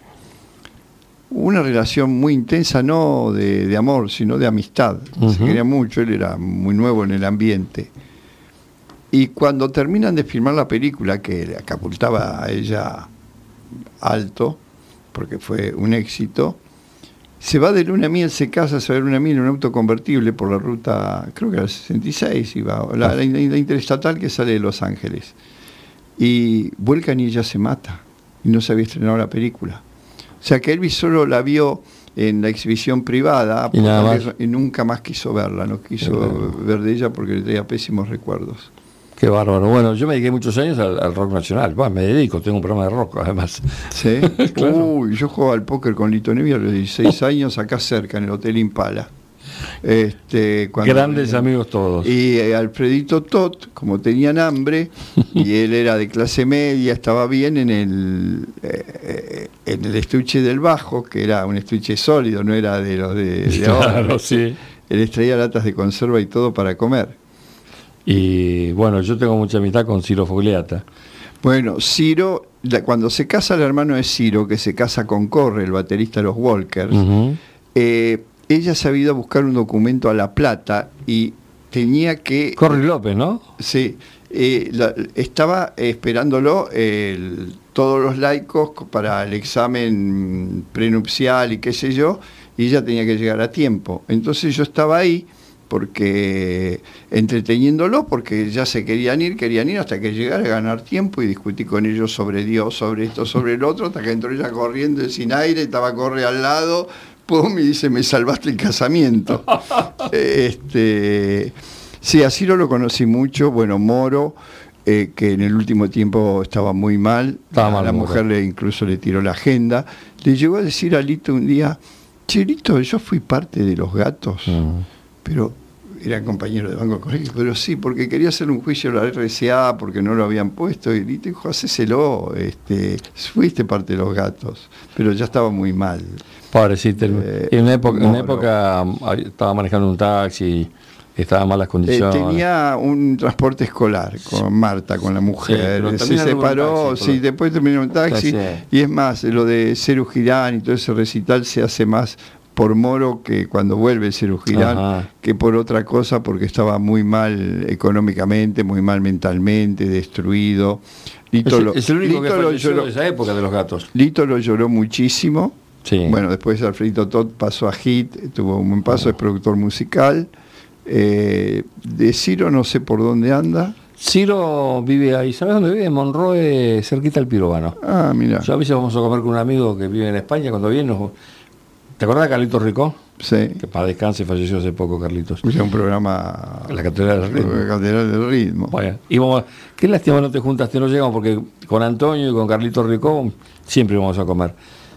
Una relación muy intensa, no de, de amor, sino de amistad. Uh-huh. Se quería mucho, él era muy nuevo en el ambiente. Y cuando terminan de filmar la película, que le catapultaba a ella alto, porque fue un éxito, se va de luna a miel, se casa, se va de luna a miel en un auto convertible por la ruta, creo que era el sesenta y seis, iba, la, la, la interestatal que sale de Los Ángeles. Y vuelcan y ella se mata. Y no se había estrenado la película. O sea que Elvis solo la vio en la exhibición privada y, nada más. y nunca más quiso verla, no quiso ver de ella porque le tenía pésimos recuerdos. Qué bárbaro. Bueno, yo me dediqué muchos años al, al rock nacional. Bueno, me dedico, tengo un programa de rock además. ¿Sí? Claro. Uy, yo jugaba al póker con Lito Nevia a los dieciséis años acá cerca, en el Hotel Impala. Este, cuando Grandes venía, amigos todos. Y eh, Alfredito Tot, como tenían hambre, y él era de clase media, estaba bien en el eh, en el estuche del bajo, que era un estuche sólido, no era de los de, de claro, ahora. Sí. Él extraía latas de conserva y todo para comer. Y bueno, yo tengo mucha amistad con Ciro Fogliata. Bueno, Ciro, la, cuando se casa el hermano de Ciro, que se casa con Corre, el baterista de los Walkers, uh-huh. eh, ella se había ido a buscar un documento a La Plata y tenía que... Corre López, ¿no? Sí, eh, la, estaba esperándolo el, todos los laicos para el examen prenupcial y qué sé yo, y ella tenía que llegar a tiempo. Entonces yo estaba ahí, porque entreteniéndolo, porque ya se querían ir, querían ir hasta que llegara a ganar tiempo y discutí con ellos sobre Dios, sobre esto, sobre el otro, hasta que entró ella corriendo sin aire, estaba corre al lado, pum, y dice, me salvaste el casamiento. este, Sí, a Ciro lo conocí mucho, bueno, Moro, eh, que en el último tiempo estaba muy mal, Estaba a mal, la Moro. mujer le incluso le tiró la agenda, le llegó a decir a Lito un día, che, Lito, yo fui parte de Los Gatos, Mm. pero era compañero de banco colegio, pero sí, porque quería hacer un juicio a la R C A porque no lo habían puesto, y Lito dijo, hacéselo, este, fuiste parte de Los Gatos, pero ya estaba muy mal. Pobrecito. Eh, en una época, en una Moro. época ah, estaba manejando un taxi, estaba en malas Eh, condiciones. tenía un transporte escolar con Marta, con la Sí, mujer. pero se también anduvo en separó, taxi, por sí, lo- después terminó en un taxi. Sí. Y es más, lo de Ceru Girán y todo ese recital se hace más por Moro que cuando vuelve Ceru Girán, Ajá. que por otra cosa, porque estaba muy mal económicamente, muy mal mentalmente, destruido. Lito Es, lo, es el único que Lito lo falleció lloró, de esa época de Los Gatos. Lito lo lloró muchísimo. Sí. Bueno, después Alfredito Todd pasó a Hit, tuvo un buen paso, es productor musical. Eh, de Ciro no sé por dónde anda. Ciro vive ahí, ¿sabes dónde vive? En Monroe, cerquita del Pirobano. Ah, mira, Yo a veces vamos a comer con un amigo que vive en España, cuando viene nos... ¿Te acordás de Carlitos Ricó? sí. Que para descanse falleció hace poco, Carlitos. Escuché un programa. La Catedral del Ritmo. La Catedral del Ritmo. Bueno, íbamos, qué lástima no te juntaste, no llegamos, porque con Antonio y con Carlitos Ricó siempre íbamos a comer.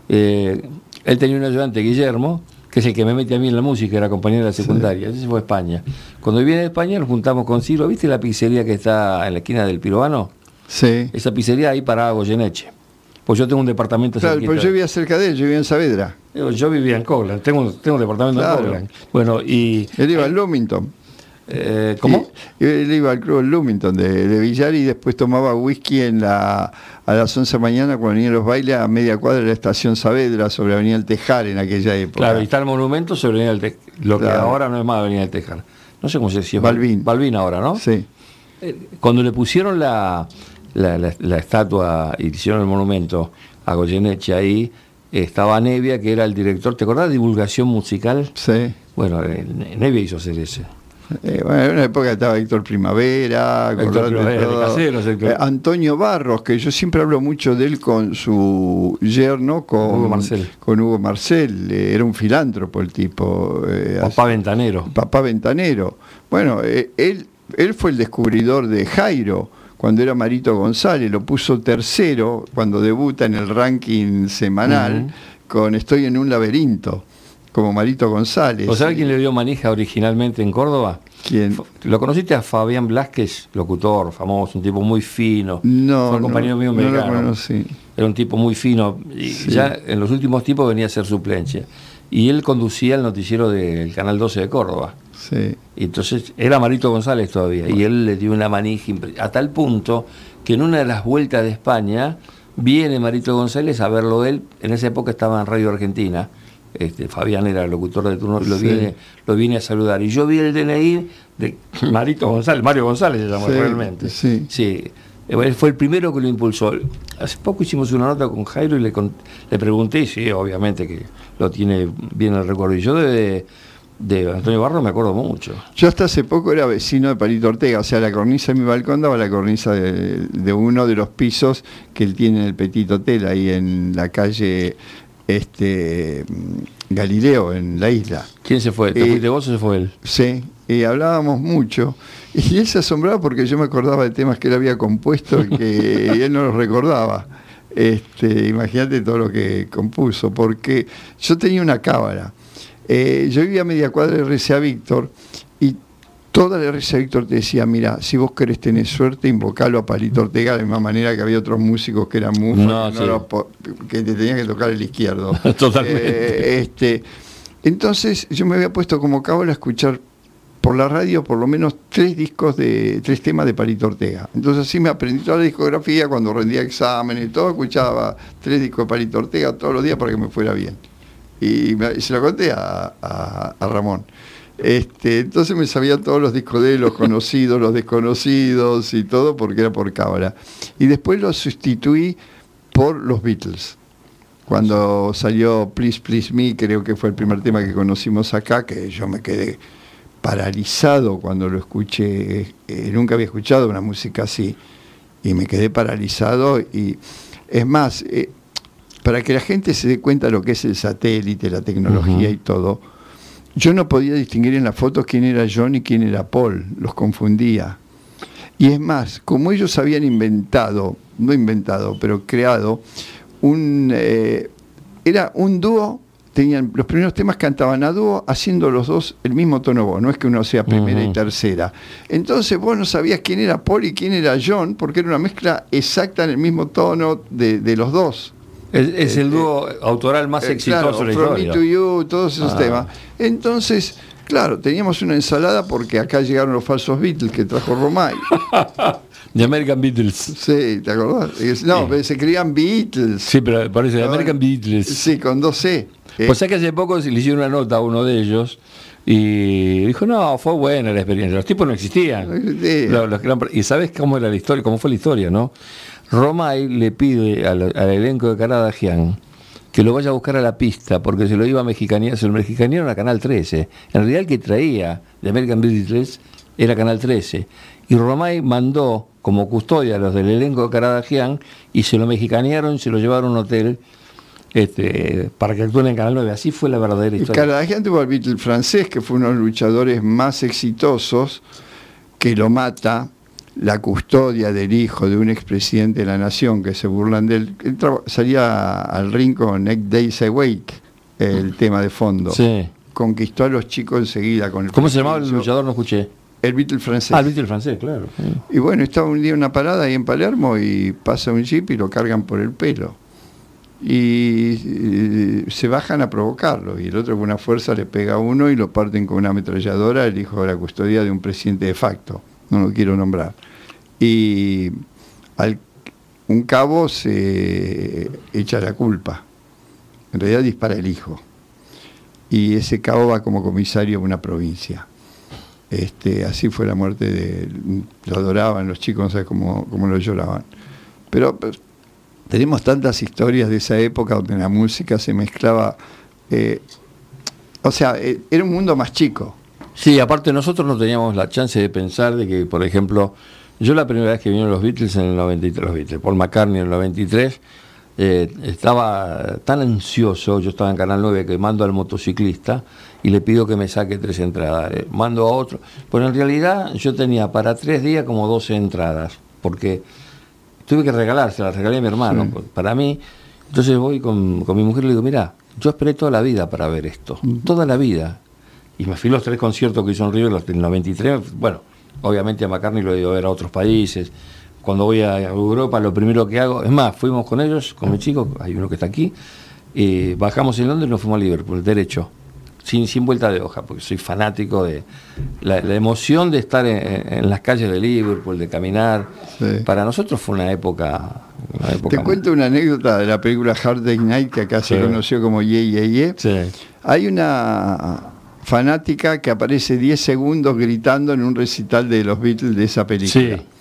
Eh, él tenía un ayudante, Guillermo, que es el que me mete a mí en la música, era compañero de la secundaria, ese fue a España. Cuando viene de España nos juntamos con Ciro, ¿viste la pizzería que está en la esquina del Pirobano? Sí. Esa pizzería ahí para Goyeneche. Pues yo tengo un departamento Claro, cerquita. pero yo vivía cerca de él, yo vivía en Saavedra. Yo, yo vivía en Coglan, tengo, tengo un departamento Claro. en Coglan. Bueno, y... Él iba al Lumington. Eh, ¿Cómo? Y- él iba al club Lumington de, de Villar y después tomaba whisky en la, a las once de la mañana cuando venían los bailes a media cuadra de la estación Saavedra sobre Avenida El Tejar en aquella época. Claro, y está el monumento sobre Avenida del Tejar, lo que Claro. ahora no es más Avenida del Tejar. No sé cómo se decía. Balbín. Balbín ahora, ¿no? Sí. Eh, Cuando le pusieron la, la, la- la estatua y hicieron el monumento a Goyeneche ahí, estaba Nevia, que era el director. ¿Te acordás de divulgación musical? Sí. Bueno, eh, Nevia hizo hacer ese. Eh, bueno, en una época estaba Héctor Primavera, Héctor acordate Primavera, todo. de Caseros, Héctor. Eh, Antonio Barros, que yo siempre hablo mucho de él con su yerno, con Hugo Marcel. con Hugo Marcel. Eh, era un filántropo el tipo. eh, Papá Ventanero. Papá Ventanero. Bueno, eh, él, él fue el descubridor de Jairo cuando era Marito González, lo puso tercero cuando debuta en el ranking semanal Ujú. con Estoy en un laberinto, como Marito González. ¿O sabés quién le dio manija originalmente en Córdoba? ¿Quién? ¿Lo conociste a Fabián Blasquez, locutor famoso, un tipo muy fino? No, Fue compañero no, mío no lo mexicano. conocí. Era un tipo muy fino y Sí. ya en los últimos tiempos venía a ser suplencia. Y él conducía el noticiero del Canal doce de Córdoba. Sí. Y entonces era Marito González todavía. Y él le dio una manija impre- a tal punto que en una de las vueltas de España viene Marito González a verlo él. En esa época estaba en Radio Argentina. Este, Fabián era el locutor de turno, lo, Sí. viene, lo viene a saludar. Y yo vi el D N I de Marito González, Mario González se llamó Sí, realmente. sí. Sí. Él fue el primero que lo impulsó. Hace poco hicimos una nota con Jairo y le, con- le pregunté, y sí, obviamente que lo tiene bien el recuerdo. Y yo de, de Antonio Barro me acuerdo mucho. Yo hasta hace poco era vecino de Palito Ortega, o sea, la cornisa de mi balcón daba la cornisa de, de uno de los pisos que él tiene en el Petit Hotel, ahí en la calle este Galileo, en la isla. ¿Quién se fue? ¿Te Eh, fuiste vos o se fue él? Sí, y hablábamos mucho. Y él se asombraba porque yo me acordaba de temas que él había compuesto y que él no los recordaba. Este, imagínate todo lo que compuso, porque yo tenía una cábala. Eh, yo vivía a media cuadra de R C A Víctor y toda la R C A Víctor te decía, mira, si vos querés tener suerte, invocalo a Palito Ortega, de la misma manera que había otros músicos que eran muy No, que, sí. los po- que te tenían que tocar el izquierdo. Totalmente. Eh, este, entonces yo me había puesto como cábala a escuchar por la radio por lo menos tres discos de tres temas de Palito Ortega. Entonces así me aprendí toda la discografía, cuando rendía exámenes y todo, escuchaba tres discos de Palito Ortega todos los días para que me fuera bien. Y, me- y se lo conté a, a- a Ramón. Este, entonces me sabía todos los discos de él, los conocidos, los desconocidos y todo, porque era por cábala. Y después los sustituí por los Beatles. Cuando salió Please Please Me, creo que fue el primer tema que conocimos acá, que yo me quedé paralizado cuando lo escuché. Eh, nunca había escuchado una música así y me quedé paralizado. Y es más, eh, para que la gente se dé cuenta de lo que es el satélite, la tecnología Ujú. y todo, yo no podía distinguir en las fotos quién era John y quién era Paul, los confundía. Y es más, como ellos habían inventado, no inventado, pero creado, un eh, era un dúo, tenían los primeros temas cantaban a dúo, haciendo los dos el mismo tono voz, no es que uno sea primera uh-huh. y tercera. Entonces vos no sabías quién era Paul y quién era John, porque era una mezcla exacta en el mismo tono de, de los dos. Es, es el dúo eh, autoral más eh, exitoso claro, de la From historia. Me to You, todos esos ah. temas. Entonces, claro, teníamos una ensalada porque acá llegaron los falsos Beatles que trajo Romay. The American Beatles. Sí, ¿te acordás? No, sí. Se creían Beatles. Sí, pero parece The American Beatles. Sí, con dos C. Eh. Pues es que hace poco le hicieron una nota a uno de ellos y dijo, no, fue buena la experiencia. Los tipos no existían. No existían. Los, los, y ¿sabes cómo era la historia? ¿Cómo fue la historia, no? Romay le pide al, al elenco de Caradagian que lo vaya a buscar a la pista porque se lo iba a mexicanear, se lo mexicanearon a Canal trece. En realidad el que traía de American Beatles era Canal trece. Y Romay mandó como custodia a los del elenco de Caradagian y se lo mexicanearon y se lo llevaron a un hotel este, para que actúen en Canal nueve. Así fue la verdadera historia. Caradagian tuvo al Beatle francés, que fue uno de los luchadores más exitosos, que lo mata la custodia del hijo de un expresidente de la nación, que se burlan de él. Él salía al ring con Eight Days Awake, el tema de fondo. Sí. Conquistó a los chicos enseguida con el ¿Cómo se llamaba el luchador? No escuché. El Beatle francés. Ah, el Beatle francés, claro. Y bueno, estaba un día en una parada ahí en Palermo y pasa un jeep y lo cargan por el pelo. Y, y se bajan a provocarlo. Y el otro con una fuerza le pega a uno y lo parten con una ametralladora, el hijo de la custodia de un presidente de facto. No lo quiero nombrar. Y al, un cabo se echa la culpa. En realidad dispara el hijo. Y ese cabo va como comisario de una provincia. Este, así fue la muerte de... Lo adoraban los chicos, no sé cómo, cómo lo lloraban. Pero, pero tenemos tantas historias de esa época donde la música se mezclaba... Eh, o sea, eh, era un mundo más chico. Sí, aparte nosotros no teníamos la chance de pensar de que, por ejemplo, yo la primera vez que vinieron los Beatles en el noventa y tres, los Beatles, Paul McCartney en el noventa y tres, eh, estaba tan ansioso, yo estaba en Canal nueve, que mando al motociclista y le pido que me saque tres entradas, eh, mando a otro, pero en realidad yo tenía para tres días como doce entradas, porque tuve que regalárselas, las regalé a mi hermano, sí. Para mí. Entonces voy con, con mi mujer y le digo, mira, yo esperé toda la vida para ver esto, uh-huh. toda la vida. Y me fui los tres conciertos que hizo en River, los del noventa y tres, bueno, obviamente a McCartney lo he ido a ver a otros países. Cuando voy a Europa, lo primero que hago, es más, fuimos con ellos, con mi chico, hay uno que está aquí, eh, bajamos en Londres y nos fuimos a Liverpool, derecho, sin, sin vuelta de hoja, porque soy fanático de la, la emoción de estar en, en las calles de Liverpool, de caminar. Sí. Para nosotros fue una época... Una época Te muy... cuento una anécdota de la película Hard Day's Night, que acá sí. se conoció como Ye Ye Ye. Sí. Hay una fanática que aparece diez segundos gritando en un recital de los Beatles de esa película. Sí.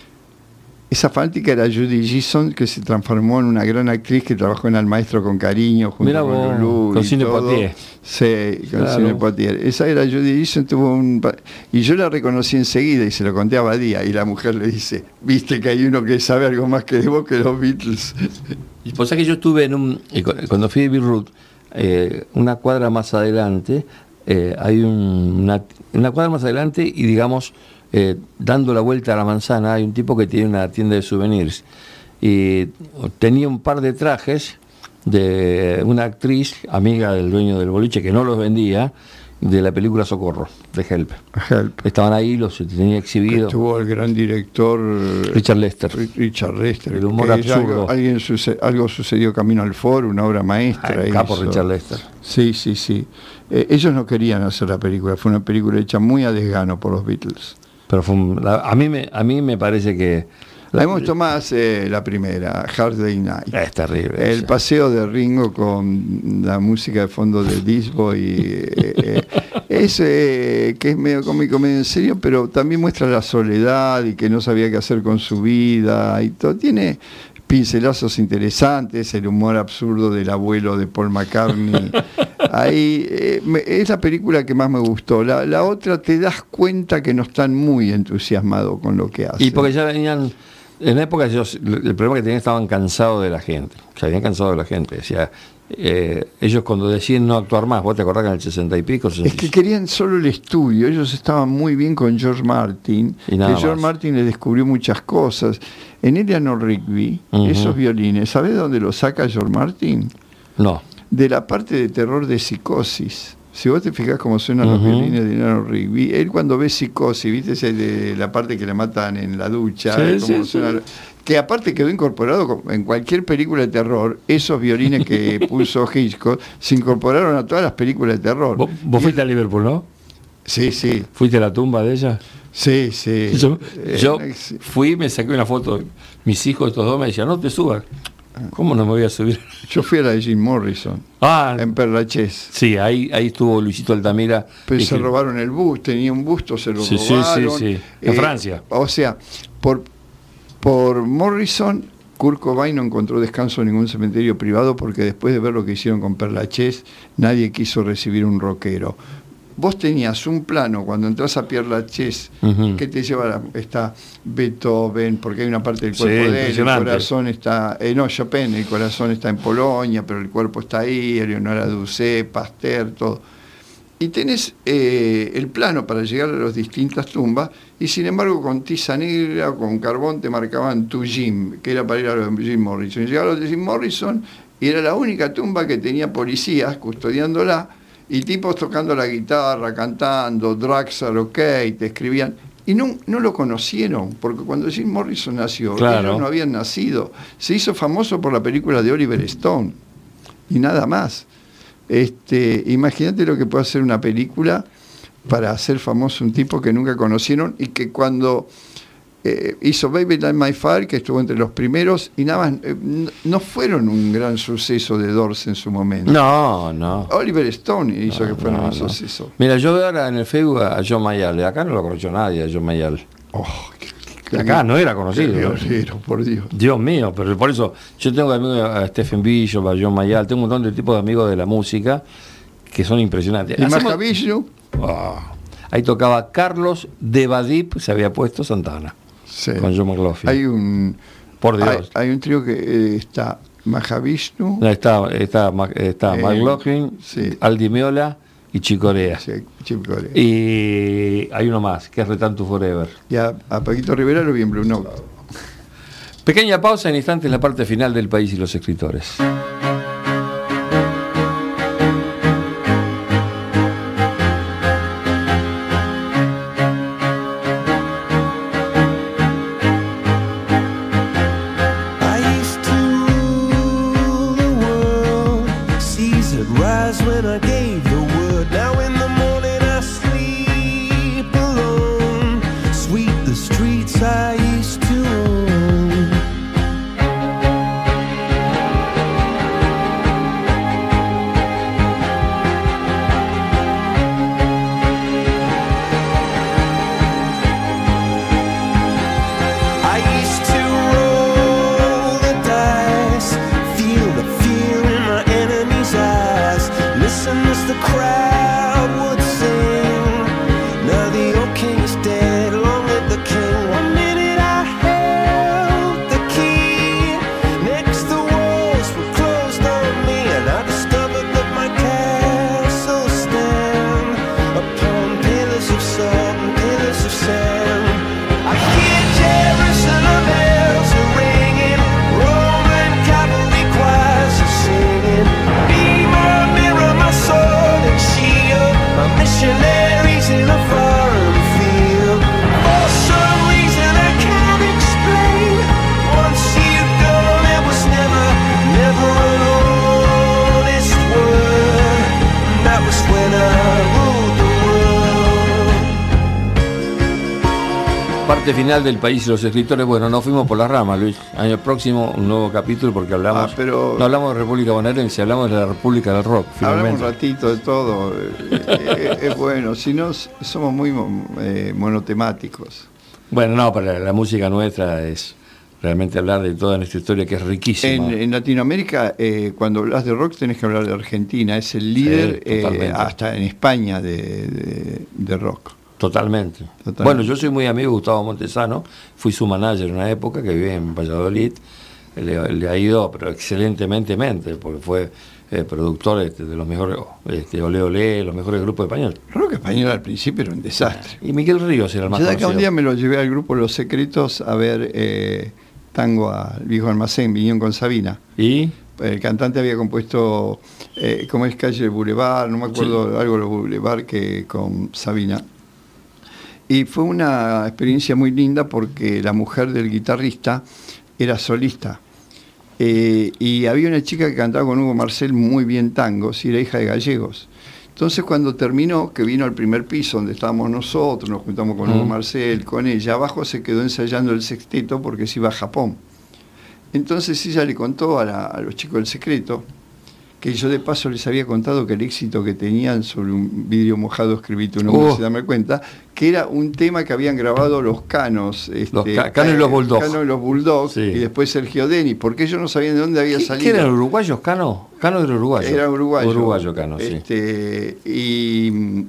Esa fanática era Judy Gison, que se transformó en una gran actriz que trabajó en Al Maestro con Cariño, junto Mirá con vos, Lulú con y Cine todo. Poitier. Sí, con Claro. Cine Poitier. Esa era Judy Gison, tuvo un... Y yo la reconocí enseguida y se lo conté a Badía, y la mujer le dice, viste que hay uno que sabe algo más que vos que los Beatles. Y pues es que yo estuve en un... Cuando fui de Beirut, eh, una cuadra más adelante, eh, hay un, una, una cuadra más adelante y digamos... Eh, dando la vuelta a la manzana hay un tipo que tiene una tienda de souvenirs y tenía un par de trajes de una actriz amiga del dueño del boliche que no los vendía, de la película Socorro, de Help. Help. Estaban ahí, los tenía exhibidos. Estuvo el gran director Richard Lester. Richard Lester. El humor absurdo. Algo, alguien suce, algo sucedió Camino al Foro, una obra maestra. Ah, el capo hizo. Richard Lester. Sí, sí, sí. Eh, ellos no querían hacer la película, fue una película hecha muy a desgano por los Beatles. Pero fue un, la, a mí me a mí me parece que la, me gustó más eh, la primera, Hard Day's Night. Es terrible. El paseo de Ringo con la música de fondo de Disbo y eh, eh, es eh, que es medio cómico, medio en serio, pero también muestra la soledad y que no sabía qué hacer con su vida y todo. Tiene pincelazos interesantes, el humor absurdo del abuelo de Paul McCartney. Ahí eh, me, es la película que más me gustó. La, la otra te das cuenta que no están muy entusiasmados con lo que hacen. Y porque ya venían, en la época ellos, el problema que tenían, estaban cansados de la gente. Se habían cansado de la gente. Decía, eh, ellos cuando deciden no actuar más, ¿vos te acordás que en el sesenta y pico? Es que querían solo el estudio, ellos estaban muy bien con George Martin, y nada que George más. Martin les descubrió muchas cosas. En Eleanor Rigby, Uh-huh. esos violines, ¿sabés dónde los saca George Martin? No. De la parte de terror de Psicosis. Si vos te fijás cómo suenan los Uh-huh. violines de Eleanor Rigby, él cuando ve Psicosis, ¿viste ese de la parte que le matan en la ducha? Sí, Cómo sí, suena- sí. Que aparte quedó incorporado en cualquier película de terror, esos violines que puso Hitchcock se incorporaron a todas las películas de terror. ¿Vos, vos fuiste a Liverpool, no? Sí, sí, ¿Fuiste a la tumba de ella? sí, sí. Yo, Eh, yo sí. fui, me saqué una foto. Mis hijos, estos dos, me decían, no te subas. ¿Cómo no me voy a subir? Yo fui a la de Jim Morrison, Ah, en Perlachés. sí, ahí, ahí estuvo Luisito Altamira. Pero y se que- robaron el bus, tenía un busto, se lo Sí, sí, robaron. sí, sí. En Francia. O sea, por, por Morrison, Kurt Cobain no encontró descanso en ningún cementerio privado porque después de ver lo que hicieron con Perlachés, nadie quiso recibir un rockero. Vos tenías un plano cuando entras a Pierre Lachaise Ujú. que te lleva a la- está Beethoven, porque hay una parte del Sí, cuerpo de él, el impresionante. corazón está, eh, no, Chopin, el corazón está en Polonia, pero el cuerpo está ahí, Eleonora Duse, Pasteur, todo. Y tenés eh, el plano para llegar a las distintas tumbas, y sin embargo con tiza negra o con carbón te marcaban tu Jim, que era para ir a los de Jim Morrison. Y llegaba a los de Jim Morrison y era la única tumba que tenía policías custodiándola, y tipos tocando la guitarra, cantando, Draxler, ok, te escribían. Y no, no lo conocieron, porque cuando Jim Morrison nació, Claro. ellos no habían nacido. Se hizo famoso por la película de Oliver Stone, y nada más. Este, imagínate lo que puede hacer una película para hacer famoso un tipo que nunca conocieron y que cuando eh, hizo Baby Light My Fire, que estuvo entre los primeros, y nada más, eh, no- no fueron un gran suceso de Doors en su momento. No, no. Oliver Stone hizo No, que fuera no, un no. suceso. Mira, yo veo ahora en el Facebook a John Mayall. Acá no lo conoció nadie, a John Mayall. Oh, qué- qué- Acá no era qué conocido. violero, por Dios. Dios mío, pero por eso yo tengo amigos a Stephen Bishop, a John Mayall, tengo un montón de tipos de amigos de la música que son impresionantes. Y Hacemos- Mahavishnu, Ah, ahí tocaba Carlos de Badip, se había puesto Santana, sí. con John McLaughlin. Hay un Por hay, Dios. hay un trío que eh, está Mahavishnu, No, Está, está, Ma- está Eh, McLaughlin, sí. Aldi Meola y Chicorea. sí, Chip Corea. Y hay uno más, que es Return to Forever. Y a, a Paquito Rivera lo vi en Blue Note. Pequeña pausa, en instantes la parte final del País y los escritores. I used to rule the world. Seas would rise when I gave the word. Now in the morning I sleep alone. Sweep the streets I used to own. I used to roll the dice, feel the fear in my enemy's eyes, listen as the crowd would sing. Now the old king is dead, long live the king. One minute I held the key, next the walls were closed on me, and I discovered that my castle stand upon pillars of salt and pillars of sand. I hear Jerusalem bells are ringing, Roman cavalry choirs are singing. Be my mirror, my sword and shield, my missionaries in a foreign field. For some reason I can't explain, once you've gone it was never, never an honest word. That was when I ruled the world. Parte final del País y los escritores. Bueno, nos fuimos por las ramas, Luis. Año próximo, un nuevo capítulo porque hablamos. Ah, pero- No hablamos de República Bonaerense, hablamos de la República del Rock, Hablamos finalmente. un ratito de todo, eh, eh, es bueno, si no s- somos muy mo- eh, monotemáticos. Bueno, no, para la música nuestra es realmente hablar de toda nuestra historia que es riquísima. En, en Latinoamérica, eh, cuando hablas de rock tenés que hablar de Argentina, es el líder Sí, eh, totalmente. hasta en España de, de- de rock. Totalmente. Totalmente. Bueno, yo soy muy amigo de Gustavo Montesano, fui su manager en una época que vivía en Valladolid, le, le ha ido pero excelentemente, mente, porque fue eh, productor este, de los mejores, este, Olé Olé, los mejores grupos españoles. Rock español al principio era un desastre. Y Miguel Ríos era el más Yo de acá conocido. un día me lo llevé al grupo Los Secretos a ver eh, tango al Viejo Almacén, vinieron con Sabina. ¿Y? El cantante había compuesto, eh, ¿cómo es Calle del Boulevard? No me acuerdo, sí. Algo de Boulevard que con Sabina. Y fue una experiencia muy linda porque la mujer del guitarrista era solista. Eh, y había una chica que cantaba con Hugo Marcel muy bien tangos y era hija de gallegos. Entonces cuando terminó, que vino al primer piso donde estábamos nosotros, nos juntamos con mm. Hugo Marcel, con ella, abajo se quedó ensayando el sexteto porque se iba a Japón. Entonces ella le contó a, la, a los chicos del secreto, que yo de paso les había contado que el éxito que tenían sobre un vidrio mojado escribí tu nombre, oh. sin darme cuenta, que era un tema que habían grabado los Canos, este, los ca Canos y los Bulldogs, Cano y los Bulldogs, sí. Y después Sergio Denis, porque ellos no sabían de dónde había ¿Qué, salido. ¿Qué eran uruguayos, Cano? Cano era uruguayo. Era uruguayo. Uruguayo, Cano, este, sí. Y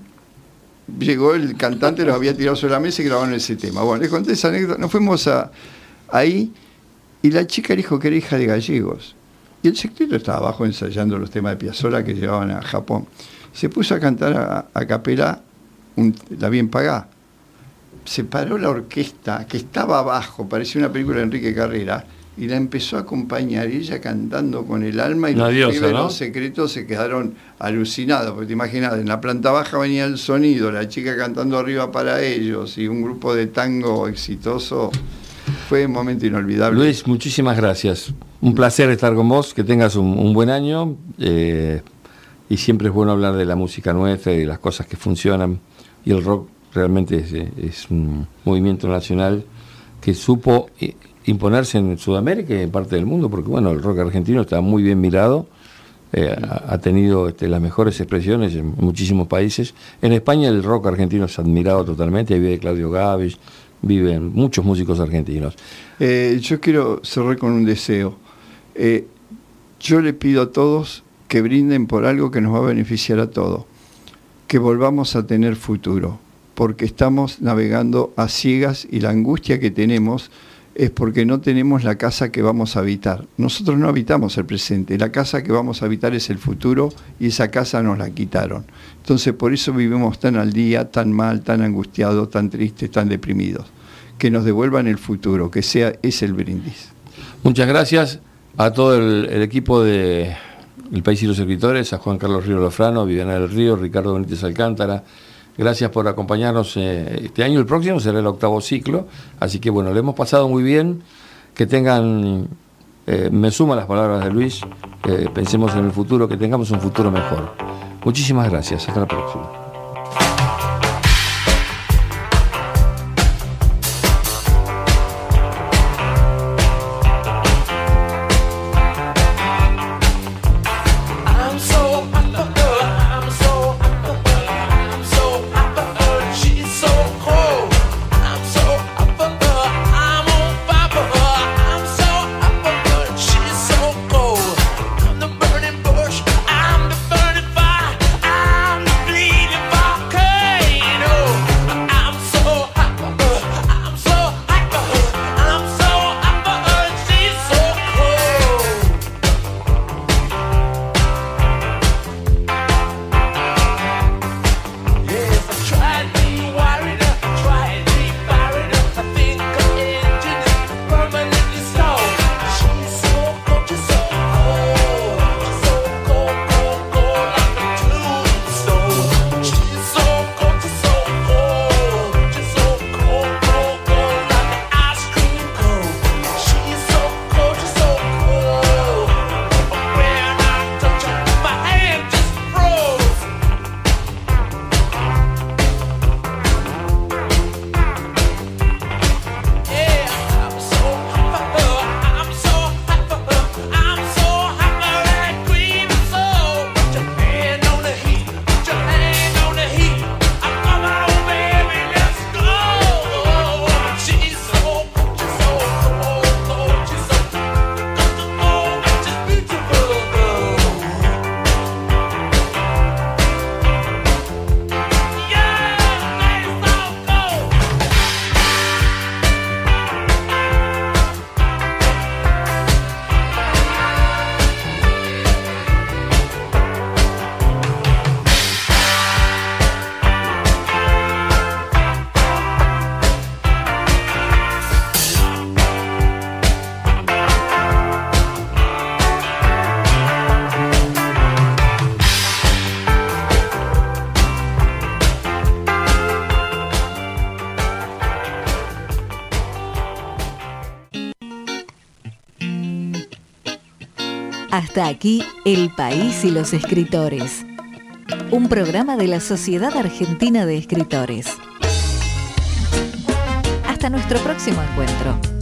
llegó el cantante, los había tirado sobre la mesa y grabaron ese tema. Bueno, les conté esa anécdota, nos fuimos a, ahí y la chica dijo que era hija de gallegos. Y el secreto estaba abajo ensayando los temas de Piazzolla que llevaban a Japón. Se puso a cantar a, a capela un, La Bien Pagá. Se paró la orquesta, que estaba abajo, parecía una película de Enrique Carrera, y la empezó a acompañar, y ella cantando con el alma, y una los diosa, pibes, ¿no? Los Secretos se quedaron alucinados, porque te imaginas, en la planta baja venía el sonido, la chica cantando arriba para ellos, y un grupo de tango exitoso. Fue un momento inolvidable. Luis, muchísimas gracias. Un placer estar con vos, que tengas un, un buen año. Eh, y siempre es bueno hablar de la música nuestra y de las cosas que funcionan. Y el rock realmente es, es un movimiento nacional que supo imponerse en Sudamérica y en parte del mundo, porque bueno, el rock argentino está muy bien mirado. Eh, ha, ha tenido este, las mejores expresiones en muchísimos países. En España el rock argentino es admirado totalmente. Ahí vive Claudio Gávez, viven muchos músicos argentinos. Eh, yo quiero cerrar con un deseo. Eh, yo le pido a todos que brinden por algo que nos va a beneficiar a todos, que volvamos a tener futuro, porque estamos navegando a ciegas y la angustia que tenemos es porque no tenemos la casa que vamos a habitar. Nosotros no habitamos el presente, la casa que vamos a habitar es el futuro y esa casa nos la quitaron. Entonces por eso vivimos tan al día, tan mal, tan angustiados, tan tristes, tan deprimidos. Que nos devuelvan el futuro, que sea ese el brindis. Muchas gracias a todo el, el equipo de El País y los Escritores, a Juan Carlos Río Lofrano, Viviana del Río, Ricardo Benítez Alcántara. Gracias por acompañarnos eh, este año. El próximo será el octavo ciclo, así que bueno, le hemos pasado muy bien. Que tengan, eh, me suman las palabras de Luis, eh, pensemos en el futuro, que tengamos un futuro mejor. Muchísimas gracias, hasta la próxima. Bleeding Hasta aquí El País y los Escritores, un programa de la Sociedad Argentina de Escritores. Hasta nuestro próximo encuentro.